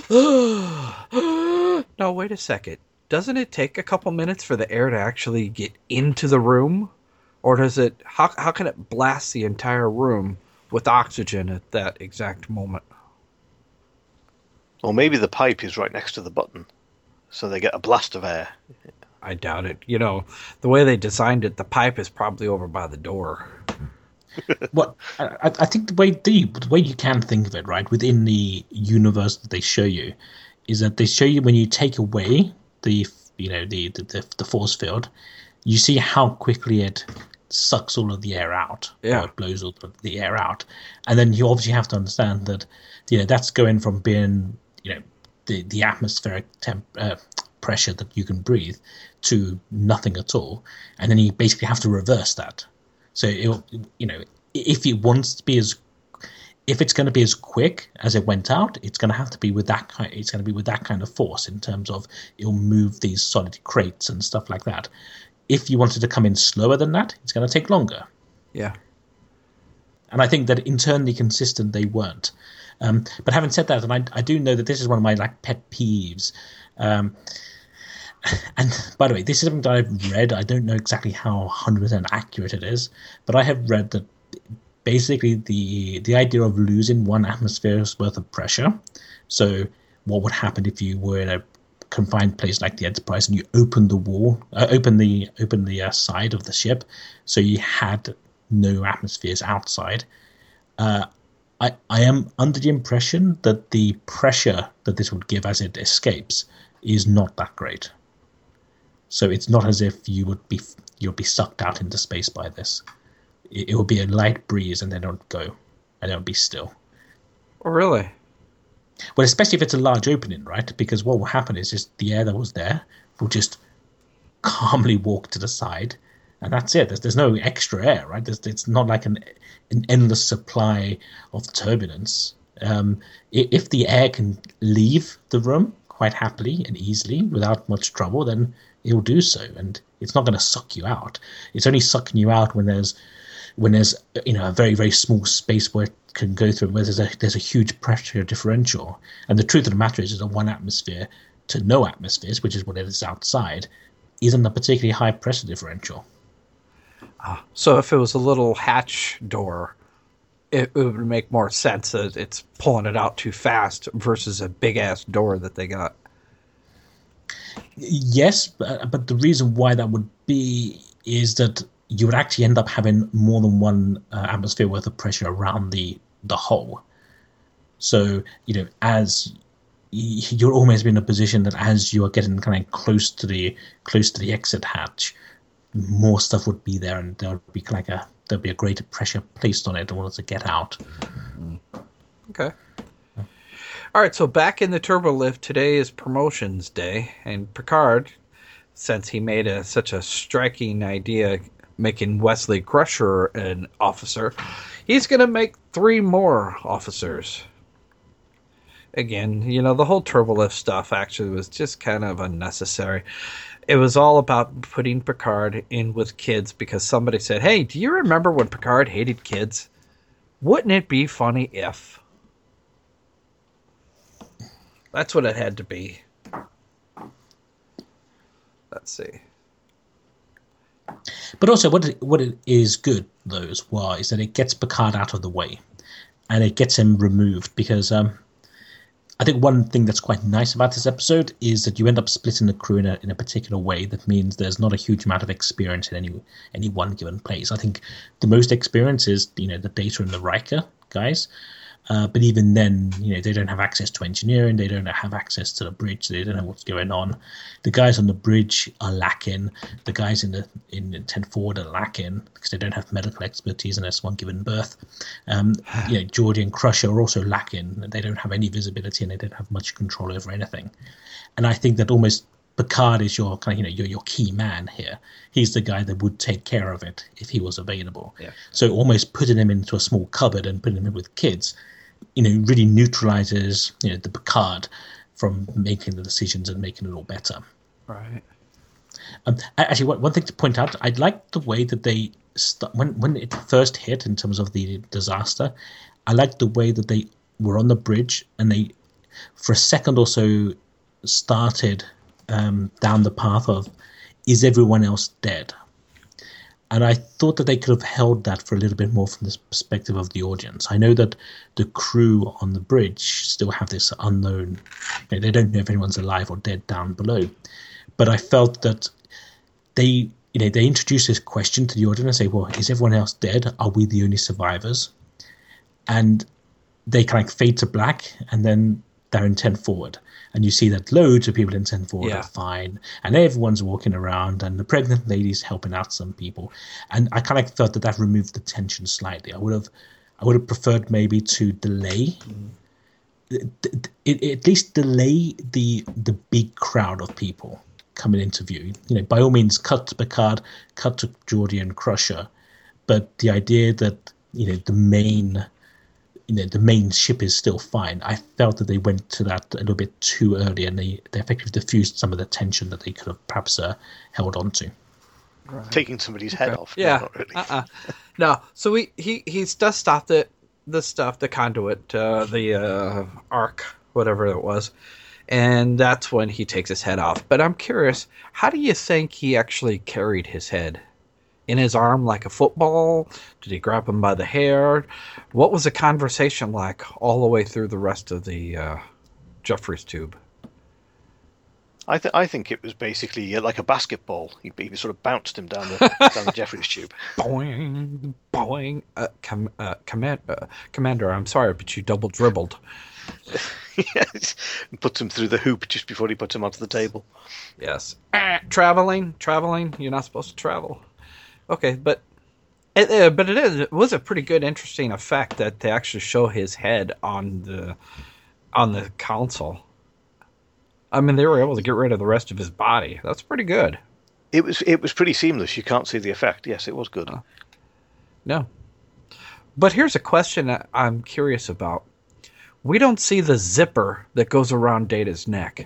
no, wait a second. Doesn't it take a couple minutes for the air to actually get into the room? Or does it, how, how can it blast the entire room with oxygen at that exact moment? Or maybe the pipe is right next to the button, so they get a blast of air. I doubt it. You know, the way they designed it, the pipe is probably over by the door. What I, I think the way the, the way you can think of it, right, within the universe that they show you, is that they show you when you take away the you know the the, the, the force field, you see how quickly it sucks all of the air out. Yeah, or it blows all the air out, and then you obviously have to understand that you know that's going from being you know the the atmospheric temp uh, pressure that you can breathe to nothing at all, and then you basically have to reverse that. So it'll, you know, if it wants to be as, if it's going to be as quick as it went out, it's going to have to be with that kind. It's going to be with that kind of force in terms of it'll move these solid crates and stuff like that. If you wanted to come in slower than that, it's going to take longer. Yeah. And I think that internally consistent they weren't. Um, but having said that, and I, I do know that this is one of my like pet peeves. Um, And by the way, this is something that I've read. I don't know exactly how one hundred percent accurate it is, but I have read that basically the the idea of losing one atmosphere's worth of pressure. So what would happen if you were in a confined place like the Enterprise and you opened the wall, uh, open the open the uh, side of the ship, so you had no atmospheres outside. Uh, I I am under the impression that the pressure that this would give as it escapes is not that great. So it's not as if you would be you'll be sucked out into space by this. It, it will be a light breeze, and then it'll go, and it'll be still. Oh, really? Well, especially if it's a large opening, right? Because what will happen is just the air that was there will just calmly walk to the side, and that's it. There's, there's no extra air, right? There's, it's not like an an endless supply of turbulence. Um, if the air can leave the room quite happily and easily without much trouble, then it'll do so, and it's not going to suck you out. It's only sucking you out when there's when there's you know a very very small space where it can go through, where there's a there's a huge pressure differential. And the truth of the matter is, is that one atmosphere to no atmospheres, which is what it is outside, isn't a particularly high pressure differential. Ah, so if it was a little hatch door, it, it would make more sense that it's pulling it out too fast versus a big ass door that they got. Yes, but, but the reason why that would be is that you would actually end up having more than one uh, atmosphere worth of pressure around the the hull. So, you know, as you're almost in a position that as you are getting kind of close to the close to the exit hatch, more stuff would be there, and there would be like a there'd be a greater pressure placed on it in order to get out. Okay. All right, so back in the Turbolift, today is promotions day, and Picard, since he made a, such a striking idea making Wesley Crusher an officer, he's going to make three more officers. Again, you know, the whole Turbolift stuff actually was just kind of unnecessary. It was all about putting Picard in with kids because somebody said, hey, do you remember when Picard hated kids? Wouldn't it be funny if... That's what it had to be. Let's see. But also, what it, what it is good, though, as well, is that it gets Picard out of the way. And it gets him removed, because um, I think one thing that's quite nice about this episode is that you end up splitting the crew in a, in a particular way that means there's not a huge amount of experience in any any one given place. I think the most experience is, you know, the Data and the Riker guys. Uh, but even then, you know, they don't have access to engineering. They don't have access to the bridge. They don't know what's going on. The guys on the bridge are lacking. The guys in the in ten forward are lacking because they don't have medical expertise unless one given birth. Um, you know, Geordi and Crusher are also lacking. They don't have any visibility and they don't have much control over anything. And I think that almost Picard is your kind of, you know, your your key man here. He's the guy that would take care of it if he was available. Yeah. So almost putting him into a small cupboard and putting him in with kids, you know, really neutralizes, you know, the Picard from making the decisions and making it all better. Right. Um, actually, one, one thing to point out, I like the way that they st- when when it first hit in terms of the disaster. I liked the way that they were on the bridge and they, for a second or so, started um, down the path of, is everyone else dead? And I thought that they could have held that for a little bit more from the perspective of the audience. I know that the crew on the bridge still have this unknown, you know, they don't know if anyone's alive or dead down below. But I felt that they, you know, they introduce this question to the audience and say, well, is everyone else dead? Are we the only survivors? And they kind of fade to black, and then they're in ten forward. And you see that loads of people in ten forward Yeah. are fine, and everyone's walking around, and the pregnant lady's helping out some people. And I kind of felt that that removed the tension slightly. I would have, I would have preferred maybe to delay, it, it, at least delay the the big crowd of people coming into view. You know, by all means, cut to Picard, cut to Geordi and Crusher, but the idea that, you know, the main. You know, the main ship is still fine. I felt that they went to that a little bit too early, and they, they effectively diffused some of the tension that they could have perhaps uh, held on to. Right. Taking somebody's head off. Yeah. No, not really. Uh-uh. No. So we he he does stop the the stuff, the conduit, uh, the uh, arc, whatever it was, and that's when he takes his head off. But I'm curious, how do you think he actually carried his head? In his arm like a football? Did he grab him by the hair? What was the conversation like all the way through the rest of the uh, Jefferies tube? I, th- I think it was basically uh, like a basketball. He, he sort of bounced him down the down the Jefferies tube. Boing, boing. Uh, com- uh, command- uh, Commander, I'm sorry, but you double dribbled. Yes, and puts him through the hoop just before he puts him onto the table. Yes. Uh, traveling, traveling. You're not supposed to travel. Okay, but it, uh, but it is it was a pretty good, interesting effect that they actually show his head on the on the console. I mean, they were able to get rid of the rest of his body. That's pretty good. It was it was pretty seamless. You can't see the effect. Yes, it was good. Uh, no. But here's a question that I'm curious about. We don't see the zipper that goes around Data's neck.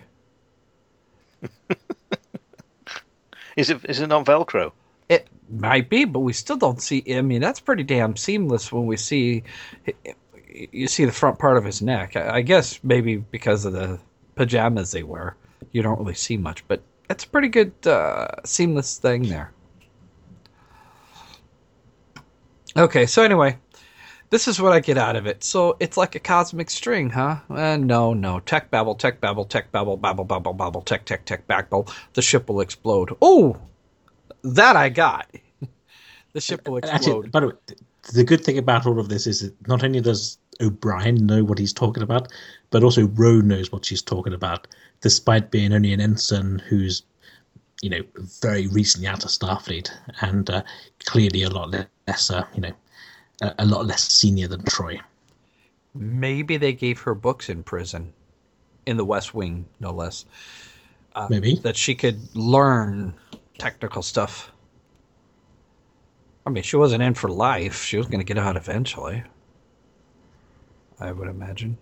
Is it is it not Velcro? It might be, but we still don't see. I mean, that's pretty damn seamless when we see. You see the front part of his neck. I guess maybe because of the pajamas they wear, you don't really see much. But it's a pretty good uh, seamless thing there. Okay, so anyway, this is what I get out of it. So it's like a cosmic string, huh? Uh, no, no. Tech babble, tech babble, tech babble, babble, babble, babble, tech, tech, tech, babble. The ship will explode. Oh! That I got. The ship will explode. Actually, by the way, the good thing about all of this is that not only does O'Brien know what he's talking about, but also Ro knows what she's talking about, despite being only an ensign who's, you know, very recently out of Starfleet and uh, clearly a lot less, uh, you know, a, a lot less senior than Troy. Maybe they gave her books in prison, in the West Wing, no less. Uh, Maybe that she could learn technical stuff. I mean, she wasn't in for life. She was going to get out eventually, I would imagine.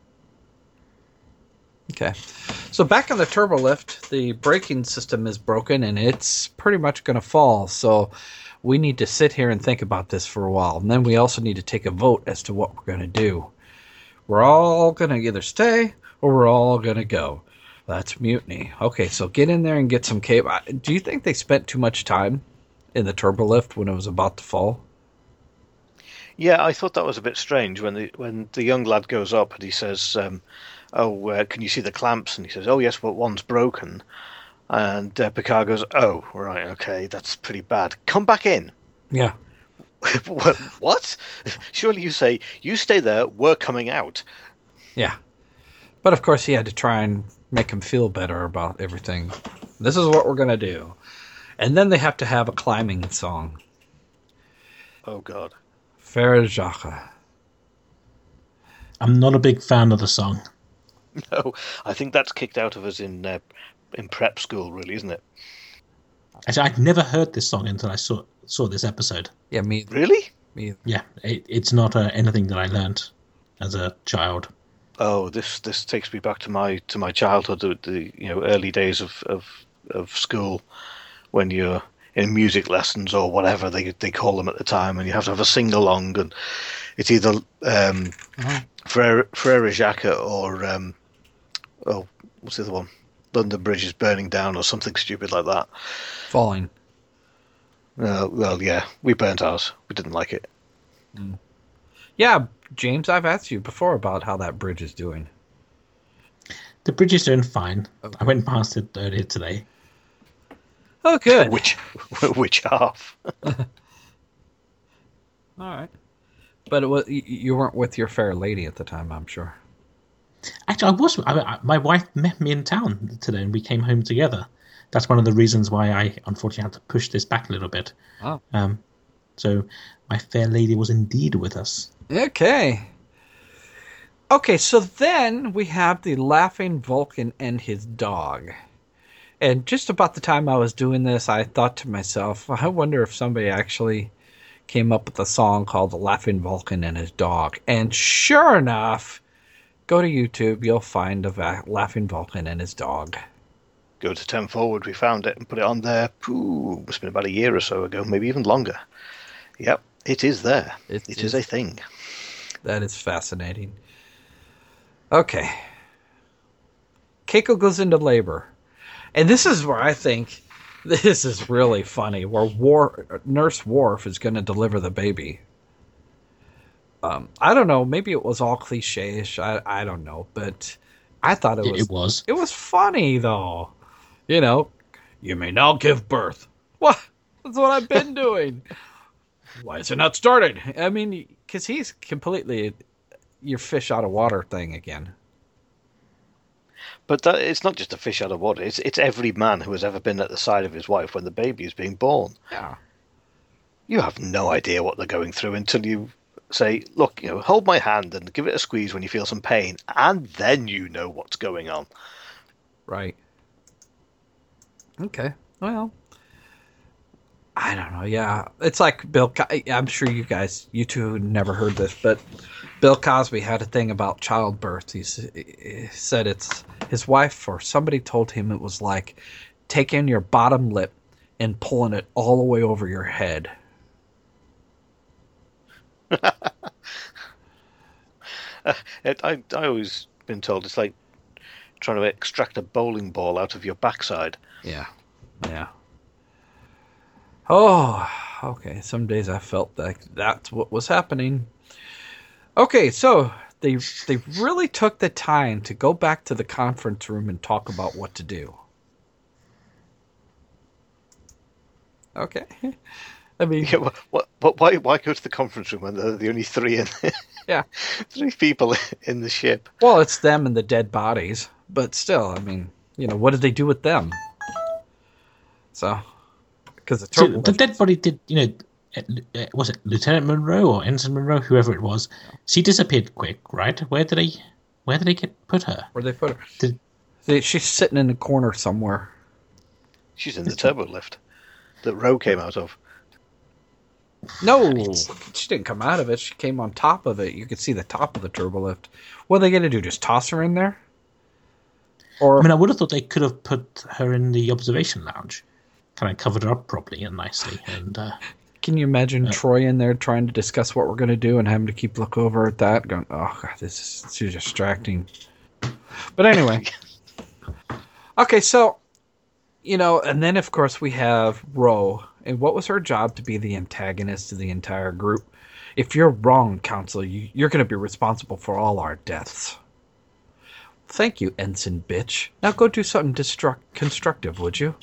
Okay. So back on the turbo lift, the braking system is broken and it's pretty much going to fall. So we need to sit here and think about this for a while. And then we also need to take a vote as to what we're going to do. We're all going to either stay or we're all going to go. That's mutiny. Okay, so get in there and get some cable. Do you think they spent too much time in the turbo lift when it was about to fall? Yeah, I thought that was a bit strange when the when the young lad goes up and he says, um, "Oh, uh, can you see the clamps?" And he says, "Oh yes, but one's broken." And uh, Picard goes, "Oh, right, okay, that's pretty bad. Come back in." Yeah. What? Surely you say, "You stay there. We're coming out." Yeah. But of course, he had to try and make him feel better about everything. This is what we're going to do. And then they have to have a climbing song. Oh, God. Frere Jacques. I'm not a big fan of the song. No, I think that's kicked out of us in uh, in prep school, really, isn't it? Actually, I'd never heard this song until I saw saw this episode. Yeah, me. Really? Me. Yeah, it, it's not uh, anything that I learned as a child. Oh, this this takes me back to my to my childhood, the, the you know early days of, of of school, when you're in music lessons or whatever they they call them at the time, and you have to have a sing along, and it's either um, uh-huh. Frere, Frere Jacques or um, oh, what's the other one? London Bridge is burning down or something stupid like that. Falling. Uh, well, yeah, we burnt ours. We didn't like it. Mm. Yeah, James, I've asked you before about how that bridge is doing. The bridge is doing fine. Okay. I went past it earlier today. Oh, good. Which, which half? All right. But it was, you weren't with your fair lady at the time, I'm sure. Actually, I was. I, I, my wife met me in town today, and we came home together. That's one of the reasons why I unfortunately had to push this back a little bit. Oh. Um, so my fair lady was indeed with us. Okay. Okay, so then we have the Laughing Vulcan and his dog. And just about the time I was doing this, I thought to myself, I wonder if somebody actually came up with a song called The Laughing Vulcan and His Dog. And sure enough, go to YouTube, you'll find a Laughing Vulcan and his dog. Go to ten forward, we found it and put it on there. Ooh, must have been about a year or so ago, maybe even longer. Yep, it is there. It, it is, is a thing. That is fascinating. Okay. Keiko goes into labor. And this is where I think this is really funny, where War, Nurse Worf is going to deliver the baby. Um, I don't know, maybe it was all cliche-ish, I, I don't know, but I thought it was... It was. It was funny, though. You know, you may now give birth. What? That's what I've been doing. Why is it not started? I mean, because he's completely your fish out of water thing again. But that, it's not just a fish out of water. It's it's every man who has ever been at the side of his wife when the baby is being born. Yeah. You have no idea what they're going through until you say, look, you know, hold my hand and give it a squeeze when you feel some pain, and then you know what's going on. Right. Okay. Well, I don't know. Yeah. It's like Bill, Co- I'm sure you guys, you two never heard this, but Bill Cosby had a thing about childbirth. He, he said it's his wife or somebody told him it was like taking your bottom lip and pulling it all the way over your head. uh, it, I I always been told it's like trying to extract a bowling ball out of your backside. Yeah, yeah. Oh, okay. Some days I felt like that's what was happening. Okay, so they they really took the time to go back to the conference room and talk about what to do. Okay. I mean, yeah, what, what, why, why go to the conference room when there are the only three in? Yeah, three people in the ship. Well, it's them and the dead bodies, but still, I mean, you know, what did they do with them? So, because the, so the dead body did, you know, uh, was it Lieutenant Monroe or Ensign Monroe, whoever it was? She disappeared quick, right? Where did they, where did they get put her? Where did they put her? Did, they, she's sitting in a corner somewhere. She's in the turbo lift that Roe came out of. No, she didn't come out of it. She came on top of it. You could see the top of the turbo lift. What are they going to do? Just toss her in there? Or I mean, I would have thought they could have put her in the observation lounge, kind of covered her up properly and nicely. And uh, can you imagine uh, Troy in there trying to discuss what we're going to do and having to keep look over at that, going, "Oh God, this is too distracting." But anyway, okay, so you know, and then of course we have Ro. And what was her job? To be the antagonist of the entire group. If you're wrong, Council, you, you're going to be responsible for all our deaths. Thank you, Ensign bitch. Now go do something destruct- constructive, would you?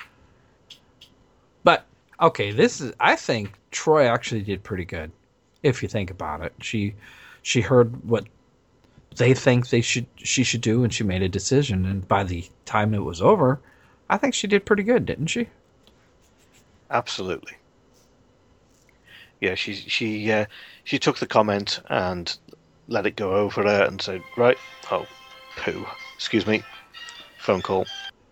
But, okay, this is... I think Troy actually did pretty good, if you think about it. She she heard what they think they should she should do, and she made a decision. And by the time it was over, I think she did pretty good, didn't she? Absolutely. Yeah, she she uh, she took the comment and let it go over her and said, right, oh, poo, excuse me, phone call.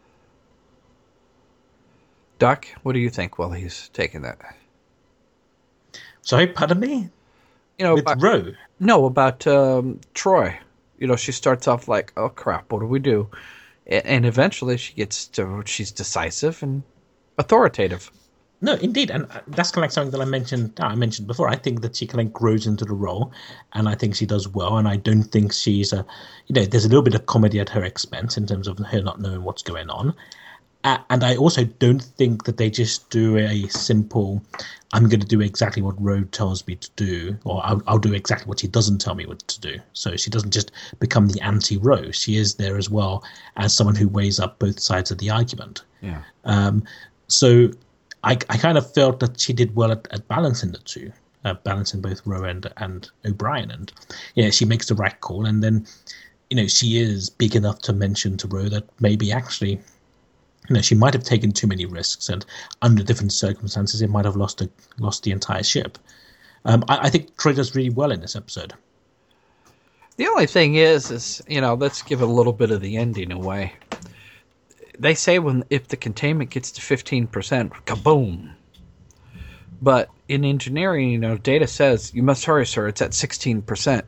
Doc, what do you think while he's taking that? Sorry, pardon me? You know, With about, Ro? No, about um, Troy. You know, she starts off like, oh crap, what do we do? And, and eventually she gets to, she's decisive and authoritative. No, indeed, and that's kind of like something that I mentioned. I mentioned before. I think that she kind of grows into the role, and I think she does well. And I don't think she's a, you know, there's a little bit of comedy at her expense in terms of her not knowing what's going on. Uh, and I also don't think that they just do a simple, I'm going to do exactly what Ro tells me to do, or I'll, I'll do exactly what she doesn't tell me what to do. So she doesn't just become the anti-Ro. She is there as well as someone who weighs up both sides of the argument. Yeah. Um, so I, I kind of felt that she did well at, at balancing the two, uh, balancing both Ro and, and O'Brien. And, yeah, she makes the right call. And then, you know, she is big enough to mention to Ro that maybe actually... You know, she might have taken too many risks, and under different circumstances, it might have lost a, lost the entire ship. Um, I, I think Troi does really well in this episode. The only thing is, is you know, let's give a little bit of the ending away. They say when if the containment gets to fifteen percent, kaboom. But in engineering, you know, data says you must hurry, sir. It's at sixteen percent.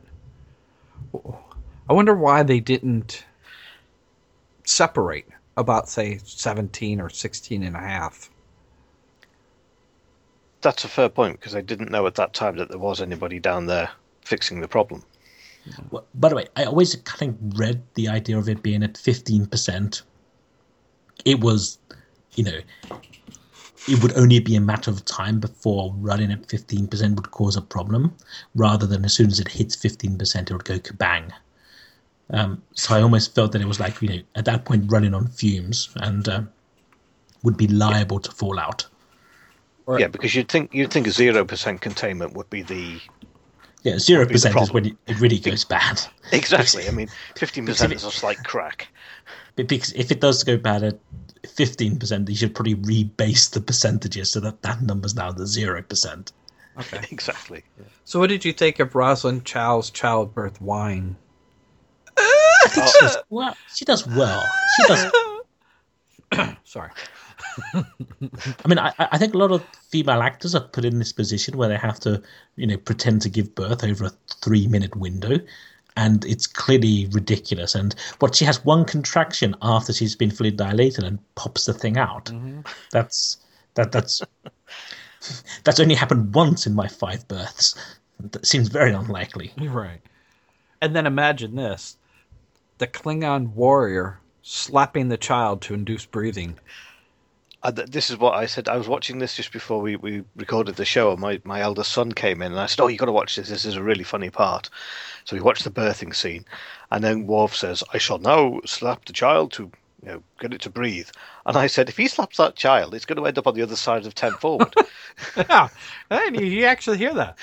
I wonder why they didn't separate. About, say, seventeen or sixteen and a half. That's a fair point, because I didn't know at that time that there was anybody down there fixing the problem. Well, by the way, I always kind of read the idea of it being at fifteen percent. It was, you know, it would only be a matter of time before running at fifteen percent would cause a problem, rather than as soon as it hits fifteen percent, it would go kabang. Um, so I almost felt that it was like, you know, at that point running on fumes and uh, would be liable to fall out. Right. Yeah, because you'd think you'd think a zero percent containment would be the yeah zero percent is when it, it really goes bad. Exactly. I mean, fifteen percent is a slight crack. Because if it does go bad at fifteen percent, you should probably rebase the percentages so that that number's now the zero percent. Okay, exactly. Yeah. So, what did you think of Rosalind Chow's childbirth wine? I think she does well. She does well. She does. Sorry. I mean, I, I think a lot of female actors are put in this position where they have to, you know, pretend to give birth over a three-minute window, and it's clearly ridiculous. And what she has one contraction after she's been fully dilated and pops the thing out. Mm-hmm. That's that that's that's only happened once in my five births. That seems very unlikely. Right. And then imagine this. The Klingon warrior slapping the child to induce breathing. Uh, this is what I said. I was watching this just before we, we recorded the show, and my, my eldest son came in, and I said, oh, you've got to watch this. This is a really funny part. So we watched the birthing scene, and then Worf says, I shall now slap the child to you know, get it to breathe. And I said, if he slaps that child, it's going to end up on the other side of ten forward. Yeah, and you, you actually hear that.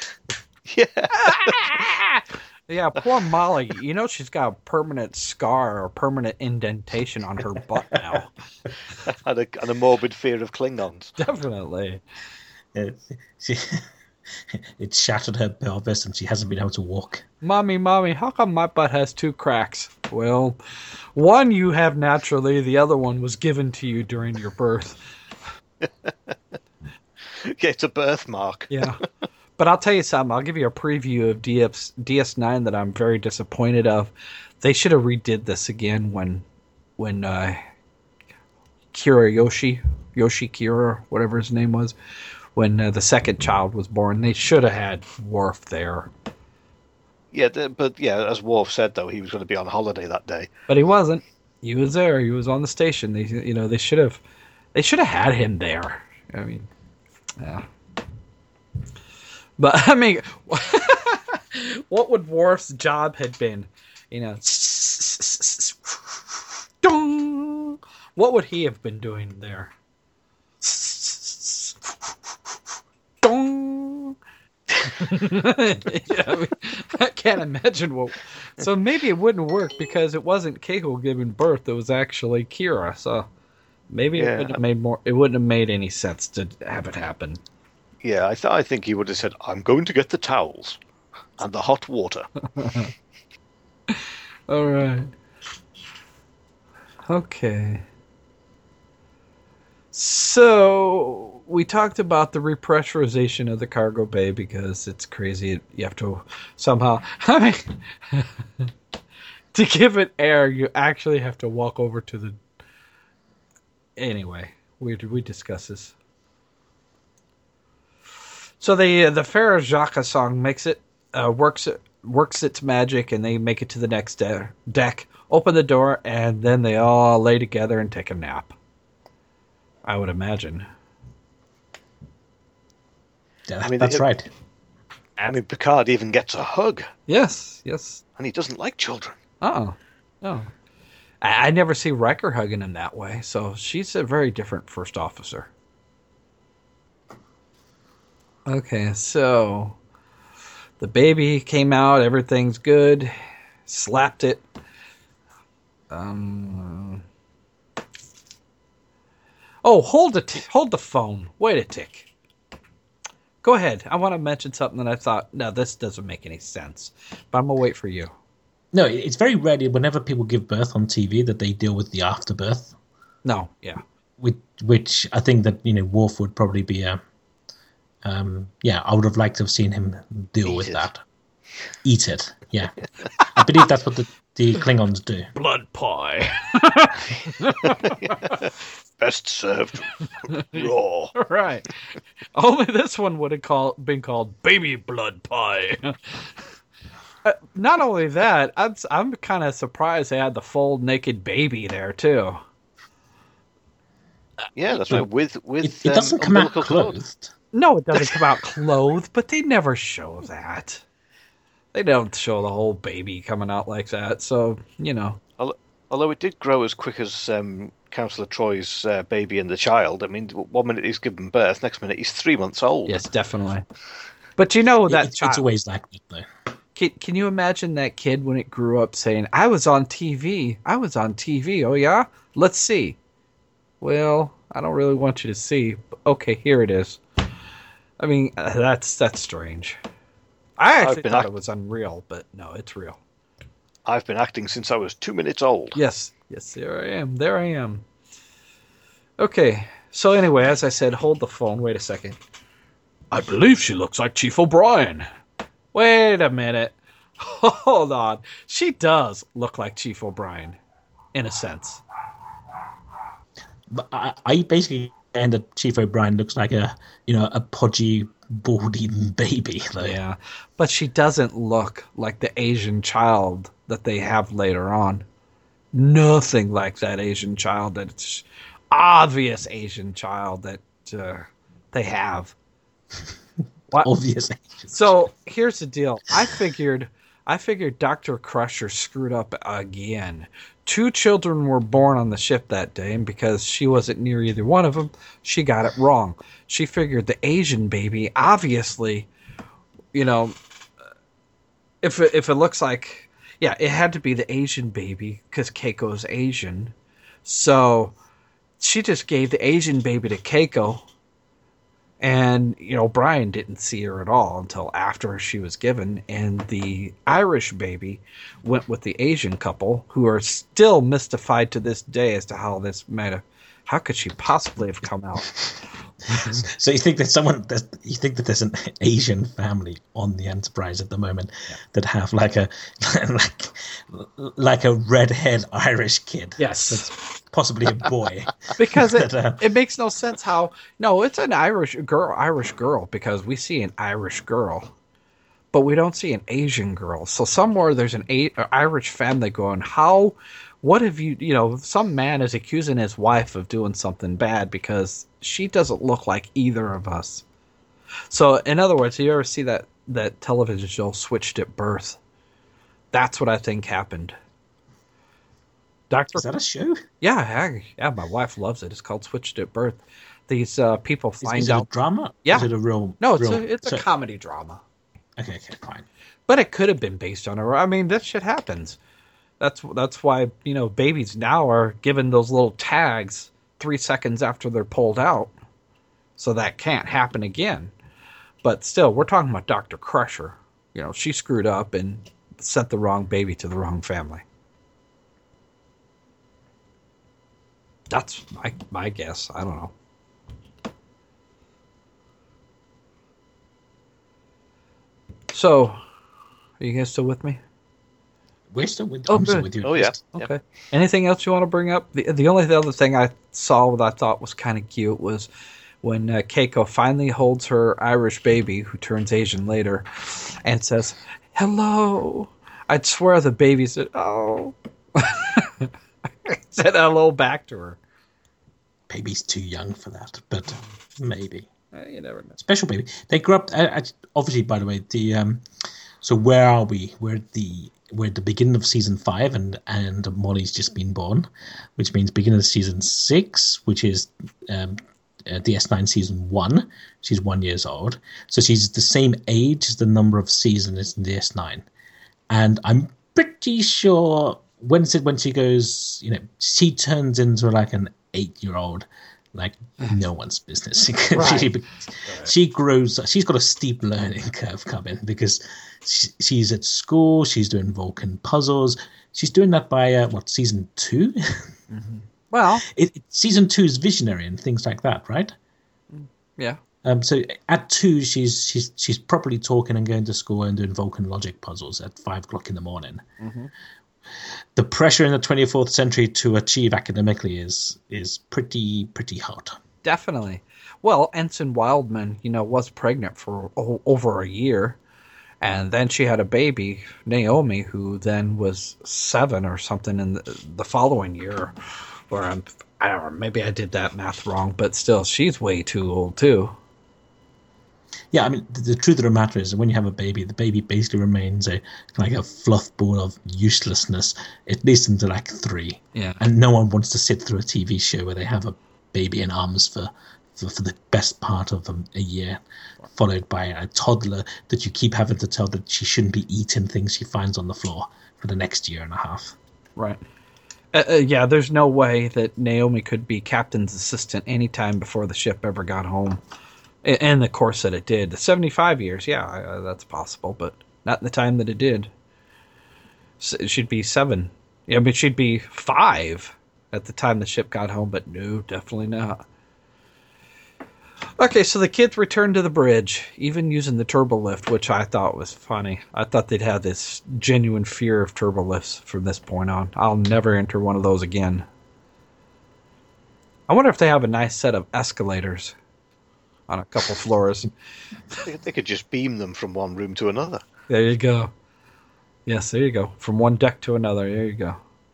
Yeah. Yeah, poor Molly. You know she's got a permanent scar or permanent indentation on her butt now. and, a, and a morbid fear of Klingons. Definitely. Yeah, she, it shattered her pelvis and she hasn't been able to walk. Mommy, mommy, how come my butt has two cracks? Well, one you have naturally, the other one was given to you during your birth. Yeah, it's a birthmark. Yeah. But I'll tell you something. I'll give you a preview of D S, D S nine that I'm very disappointed of. They should have redid this again when when uh, Kira Yoshi, Yoshi Kira, whatever his name was, when uh, the second child was born. They should have had Worf there. Yeah, but yeah, as Worf said, though, he was going to be on holiday that day. But he wasn't. He was there. He was on the station. They, you know, they should have, they should have had him there. I mean, yeah. But, I mean, what would Worf's job had been? You know, what would he have been doing there? Yeah, I, mean, I can't imagine what. So maybe it wouldn't work because it wasn't Keiko giving birth; it was actually Kira. So maybe yeah. it wouldn't have made more. It wouldn't have made any sense to have it happen. Yeah, I th- I think he would have said, "I'm going to get the towels and the hot water." All right. Okay. So we talked about the repressurization of the cargo bay because it's crazy. You have to somehow. I mean, to give it air, you actually have to walk over to the. Anyway, we we discuss this. So the uh, the Farah Jaka song makes it uh, works it works its magic, and they make it to the next de- deck. Open the door, and then they all lay together and take a nap. I would imagine. Yeah, I mean, that's it- right. I mean, Picard even gets a hug, Yes, yes. and he doesn't like children. Oh, no. I, I never see Riker hugging him that way, so she's a very different first officer. Okay, so the baby came out, everything's good, slapped it. Um. Oh, hold the t- hold the phone. Wait a tick. Go ahead. I want to mention something that I thought, no, this doesn't make any sense. But I'm going to wait for you. No, it's very rare whenever people give birth on T V that they deal with the afterbirth, No, yeah. which, which I think that, you know, Worf would probably be a... Um, yeah, I would have liked to have seen him deal Eat with it. that. Eat it, yeah. I believe that's what the, the Klingons do. Blood pie. Best served raw. Right. Only this one would have call, been called baby blood pie. uh, not only that, I'm, I'm kind of surprised they had the full naked baby there, too. Yeah, that's right. With with It, it um, doesn't come out umbilical cord. clothed. No, it doesn't come out clothed, but they never show that. They don't show the whole baby coming out like that, so, you know. Although it did grow as quick as um, Councillor Troy's uh, baby and the child. I mean, one minute he's given birth, next minute he's three months old. Yes, definitely. But you know that It- it's, child. it's always like that, though. Can, can you imagine that kid when it grew up saying, I was on T V. I was on T V. Oh, yeah? Let's see. Well, I don't really want you to see. Okay, here it is. I mean, uh, that's that's strange. I I've actually been thought act- it was unreal, but no, it's real. I've been acting since I was two minutes old. Yes, yes, there I am. There I am. Okay, so anyway, as I said, hold the phone. Wait a second. I believe she looks like Chief O'Brien. Wait a minute. Hold on. She does look like Chief O'Brien, in a sense. But I, I basically and that Chief O'Brien looks like a, you know, a podgy, baldy baby. Though. Yeah, but she doesn't look like the Asian child that they have later on. Nothing like that Asian child, that obvious Asian child that uh, they have. What? Obvious. So here's the deal. I figured, I figured Doctor Crusher screwed up again. Two children were born on the ship that day, and because she wasn't near either one of them, she got it wrong. She figured the Asian baby, obviously, you know, if it, if it looks like, yeah, it had to be the Asian baby because Keiko's Asian. So she just gave the Asian baby to Keiko. And, you know, Brian didn't see her at all until after she was given. And the Irish baby went with the Asian couple, who are still mystified to this day as to how this might have, how could she possibly have come out? So you think that someone, you think that there's an Asian family on the Enterprise at the moment yeah. that have like a like like a redhead Irish kid? Yes, that's possibly a boy. Because it, that, uh, it makes no sense how. No, it's an Irish girl, Irish girl, because we see an Irish girl, but we don't see an Asian girl. So somewhere there's an A- Irish family going, how? What have you, you know, some man is accusing his wife of doing something bad because she doesn't look like either of us. So, in other words, you ever see that, that television show Switched at Birth? That's what I think happened. Doctor Is that a show? Yeah, I, yeah, my wife loves it. It's called Switched at Birth. These uh, people find is, is out. It a drama? Yeah. Is it a real? No, it's real, a it's so, a comedy drama. Okay, okay, fine. But it could have been based on her. I mean, that shit happens. That's that's why, you know, babies now are given those little tags three seconds after they're pulled out. So that can't happen again. But still, we're talking about Doctor Crusher. You know, she screwed up and sent the wrong baby to the wrong family. That's my my guess. I don't know. So, are you guys still with me? We're still with, Oh, I'm still good. with you. Oh, yeah. Okay. Yep. Anything else you want to bring up? The the only other thing I saw that I thought was kind of cute was when uh, Keiko finally holds her Irish baby, who turns Asian later, and says, "Hello." I'd swear the baby said, "Oh." Said hello back to her. baby's too young for that, but maybe. Uh, you never know. Special baby. They grew up. Uh, obviously, by the way, the um. So where are we? We're at the we're at the beginning of season five, and and Molly's just been born, which means beginning of season six, which is um, uh, D S nine season one. She's one years old, so she's the same age as the number of seasons in D S nine, and I'm pretty sure when it, when she goes, you know, she turns into like an eight year old. Like no one's business. Right. she, she grows. She's got a steep learning curve coming because she, she's at school. She's doing Vulcan puzzles. She's doing that by uh, what season two? Mm-hmm. Well, it, it, season two is visionary and things like that, right? Yeah. Um. So at two, she's she's she's properly talking and going to school and doing Vulcan logic puzzles at five o'clock in the morning. Mm-hmm. The pressure in the twenty-fourth century to achieve academically is is pretty pretty hot. Definitely. Well, Ensign Wildman, you know, was pregnant for o- over a year, and then she had a baby, Naomi, who then was seven or something in the, the following year. Or I'm, I don't know, maybe I did that math wrong, but still, she's way too old too. Yeah, I mean, the, the truth of the matter is that when you have a baby, the baby basically remains a like a fluff ball of uselessness, at least until like three. Yeah. And no one wants to sit through a T V show where they have a baby in arms for, for, for the best part of a, a year, followed by a toddler that you keep having to tell that she shouldn't be eating things she finds on the floor for the next year and a half. Right. Uh, uh, yeah, there's no way that Naomi could be captain's assistant anytime before the ship ever got home. In the course that it did. The seventy-five years, yeah, uh, that's possible, but not in the time that it did. So it should be seven. Yeah, I mean, she'd be five at the time the ship got home, but no, definitely not. Okay, so the kids returned to the bridge, even using the turbo lift, which I thought was funny. I thought they'd have this genuine fear of turbo lifts from this point on. I'll never enter one of those again. I wonder if they have a nice set of escalators on a couple floors. They could just beam them from one room to another. There you go. Yes, there you go. From one deck to another. There you go.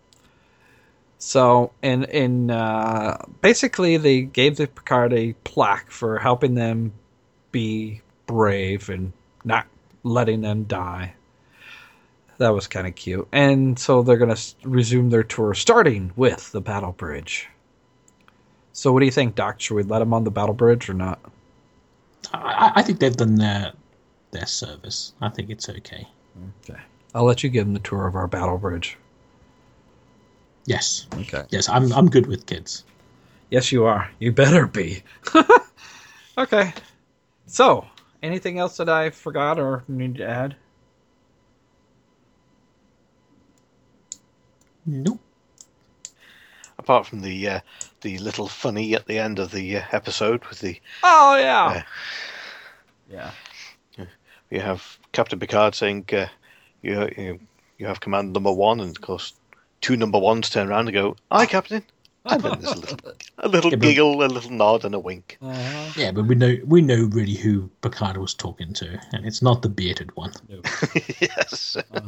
So, in in uh, basically, they gave the Picard a plaque for helping them be brave and not letting them die. That was kind of cute. And so they're going to resume their tour, starting with the Battle Bridge. So, what do you think, Doc? Should we let them on the Battle Bridge or not? I, I think they've done their their service. I think it's okay. Okay. I'll let you give them the tour of our Battle Bridge. Yes. Okay. Yes, I'm I'm good with kids. Yes, you are. You better be. Okay. So, anything else that I forgot or need to add? Nope. Apart from the uh, the little funny at the end of the uh, episode with the Oh yeah. Uh, yeah. You have Captain Picard saying, uh, "You you you have command number one," and of course, two number ones turn around and go, "Aye, Captain." And then there's a little a little Yeah, but- giggle, a little nod, and a wink. Uh-huh. Yeah, but we know we know really who Picard was talking to, and it's not the bearded one. Yes. No.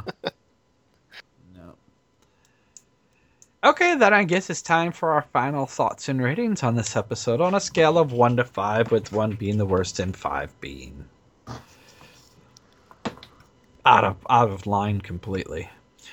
Okay, then I guess it's time for our final thoughts and ratings on this episode on a scale of one to five, with one being the worst and five being out of out of line completely.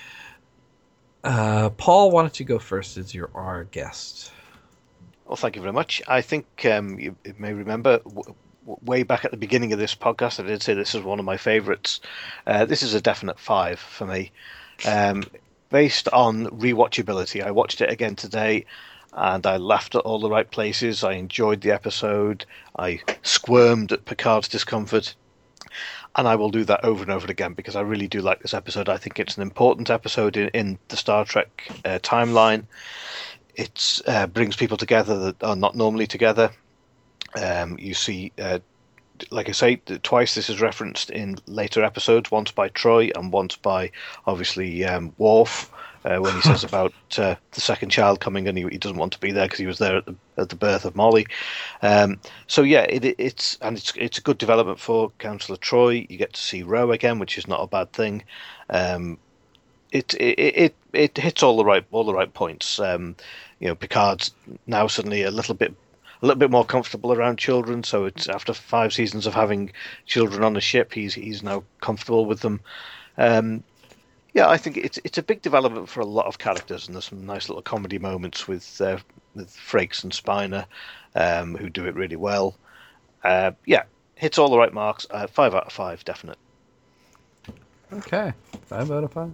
Uh, Paul, why don't you go first as you're our guest? Well, thank you very much. I think um, you, you may remember w- w- way back at the beginning of this podcast, I did say this is one of my favourites. Uh, this is a definite five for me. Um, based on rewatchability, I watched it again today, and I laughed at all the right places. I enjoyed the episode. I squirmed at Picard's discomfort. And I will do that over and over again because I really do like this episode. I think it's an important episode in, in the Star Trek uh, timeline. It uh, brings people together that are not normally together. Um, you see, uh, like I say, twice this is referenced in later episodes, once by Troy and once by, obviously, um, Worf, uh, when he says about uh, the second child coming and he, he doesn't want to be there because he was there at the, at the birth of Molly. Um, so yeah, it, it's and it's it's a good development for Councillor Troy. You get to see Ro again, which is not a bad thing. Um, it it it, it hits all the right all the right points. Um, you know, Picard's now suddenly a little bit a little bit more comfortable around children. So it's after five seasons of having children on the ship, he's he's now comfortable with them. Um, yeah, I think it's it's a big development for a lot of characters, and there's some nice little comedy moments with uh, with Frakes and Spiner, um, who do it really well. Uh, yeah, hits all the right marks. Uh, five out of five, definite. Okay, five out of five.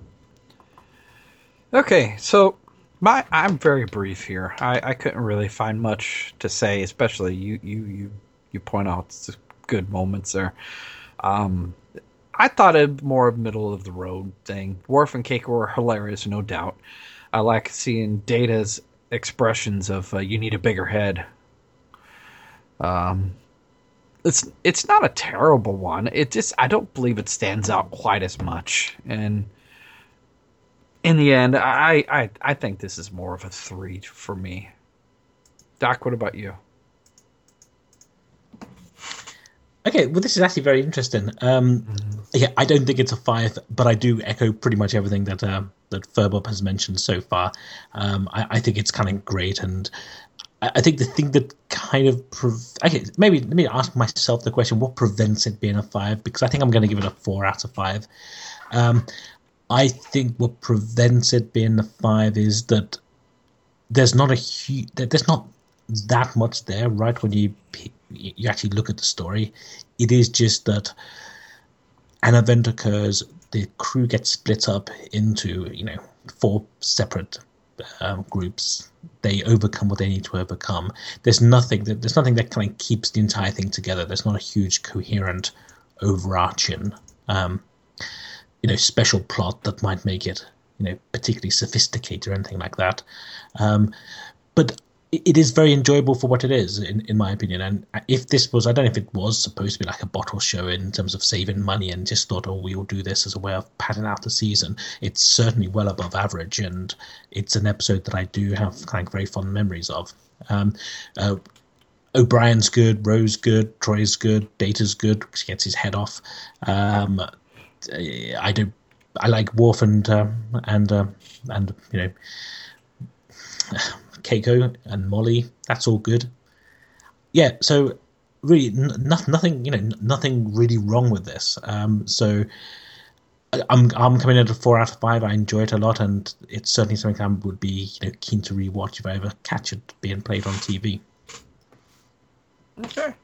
Okay, so my I'm very brief here. I, I couldn't really find much to say, especially you you you, you point out some good moments there. Um, I thought it more of middle of the road thing. Worf and Keiko were hilarious, no doubt. I like seeing Data's expressions of uh, "you need a bigger head." Um, it's it's not a terrible one. It just I don't believe it stands out quite as much. And in the end, I I I think this is more of a three for me. Doc, what about you? Okay, well, this is actually very interesting. Um, mm-hmm. Yeah, I don't think it's a five, but I do echo pretty much everything that uh, that Furbop has mentioned so far. Um, I, I think it's kind of great, and I, I think the thing that kind of pre- okay, maybe let me ask myself the question: what prevents it being a five? Because I think I'm going to give it a four out of five. Um, I think what prevents it being a five is that there's not a huge, there's not that much there, right? When you you actually look at the story, it is just that an event occurs, the crew gets split up into, you know, four separate um, groups. They overcome what they need to overcome. There's nothing that there's nothing that kind of keeps the entire thing together. There's not a huge coherent, overarching, um, you know, special plot that might make it, you know, particularly sophisticated or anything like that. Um, but it is very enjoyable for what it is, in, in my opinion. And if this was, I don't know if it was supposed to be like a bottle show in terms of saving money and just thought, oh, we'll do this as a way of padding out the season, it's certainly well above average. And it's an episode that I do have kind of very fond memories of. Um, uh, O'Brien's good, Rose good, Troy's good, Data's good, he gets his head off. Um, I do, I like Worf and, um, and, uh, and, you know, Keiko and Molly, that's all good. Yeah, so really, n- nothing, you know, n- nothing really wrong with this. Um, so I'm I'm coming in at a four out of five. I enjoy it a lot, and it's certainly something I would be, you know, keen to rewatch if I ever catch it being played on T V. Okay.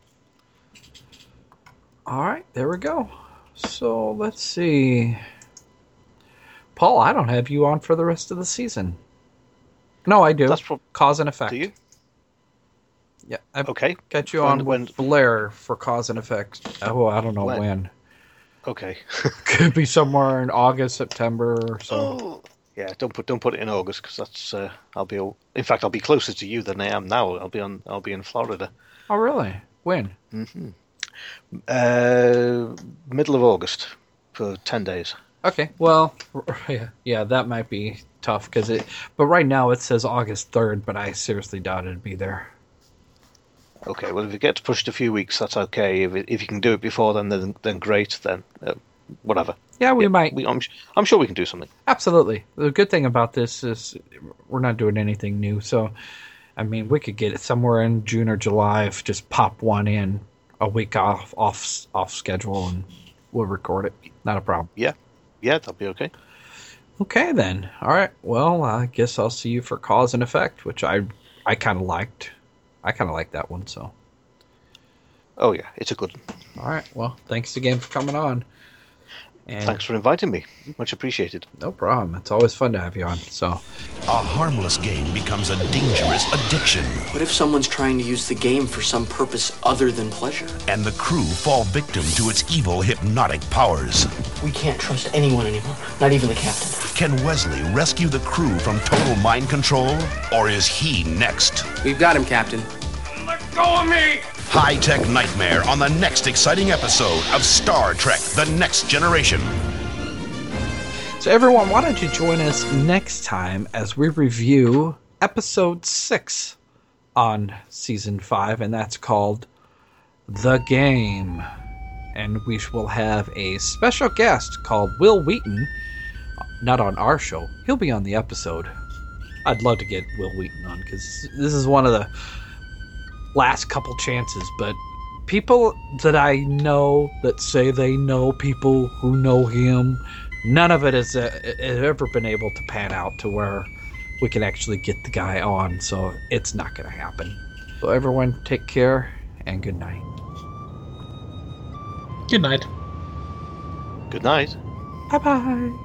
All right, there we go. So let's see, Paul. I don't have you on for the rest of the season. No, I do. That's pro- Cause and Effect. Do you? Yeah. I okay. Got you when, on when... with Blair for Cause and Effect. Oh, I don't know when. when. Okay. Could be somewhere in August, September, or so. Oh. Yeah, don't put don't put it in August because that's uh, I'll be. In fact, I'll be closer to you than I am now. I'll be on. I'll be in Florida. Oh, really? When? Mm-hmm. Uh, middle of August for ten days. Okay, well, yeah, yeah, that might be tough because it. But right now it says August third, but I seriously doubt it'd be there. Okay, well, if it gets pushed a few weeks, that's okay. If it, if you can do it before then, then, then great. Then uh, whatever. Yeah, we yeah, might. We, I'm, I'm sure we can do something. Absolutely. The good thing about this is we're not doing anything new. So, I mean, we could get it somewhere in June or July. If just pop one in a week off, off, off schedule, and we'll record it. Not a problem. Yeah. Yeah, that'll be okay. Okay, then. All right. Well, I guess I'll see you for Cause and Effect, which I I kind of liked. I kind of liked that one, so. Oh, yeah. It's a good one. All right. Well, thanks again for coming on. And thanks for inviting me. Much appreciated. No problem. It's always fun to have you on. So, a harmless game becomes a dangerous addiction. What if someone's trying to use the game for some purpose other than pleasure? And the crew fall victim to its evil hypnotic powers. We can't trust anyone anymore, not even the captain. Can Wesley rescue the crew from total mind control, or is he next? We've got him, Captain. Let go of me! High-tech nightmare on the next exciting episode of Star Trek: The Next Generation. So everyone, why don't you join us next time as we review episode six on season five, and that's called The Game. And we will have a special guest called Will Wheaton not on our show. He'll be on the episode. I'd love to get Will Wheaton on, because this is one of the last couple chances, but people that I know that say they know people who know him, none of it has, uh, has ever been able to pan out to where we can actually get the guy on, so it's not going to happen. So everyone take care, and good night. Good night. Good night. Bye-bye.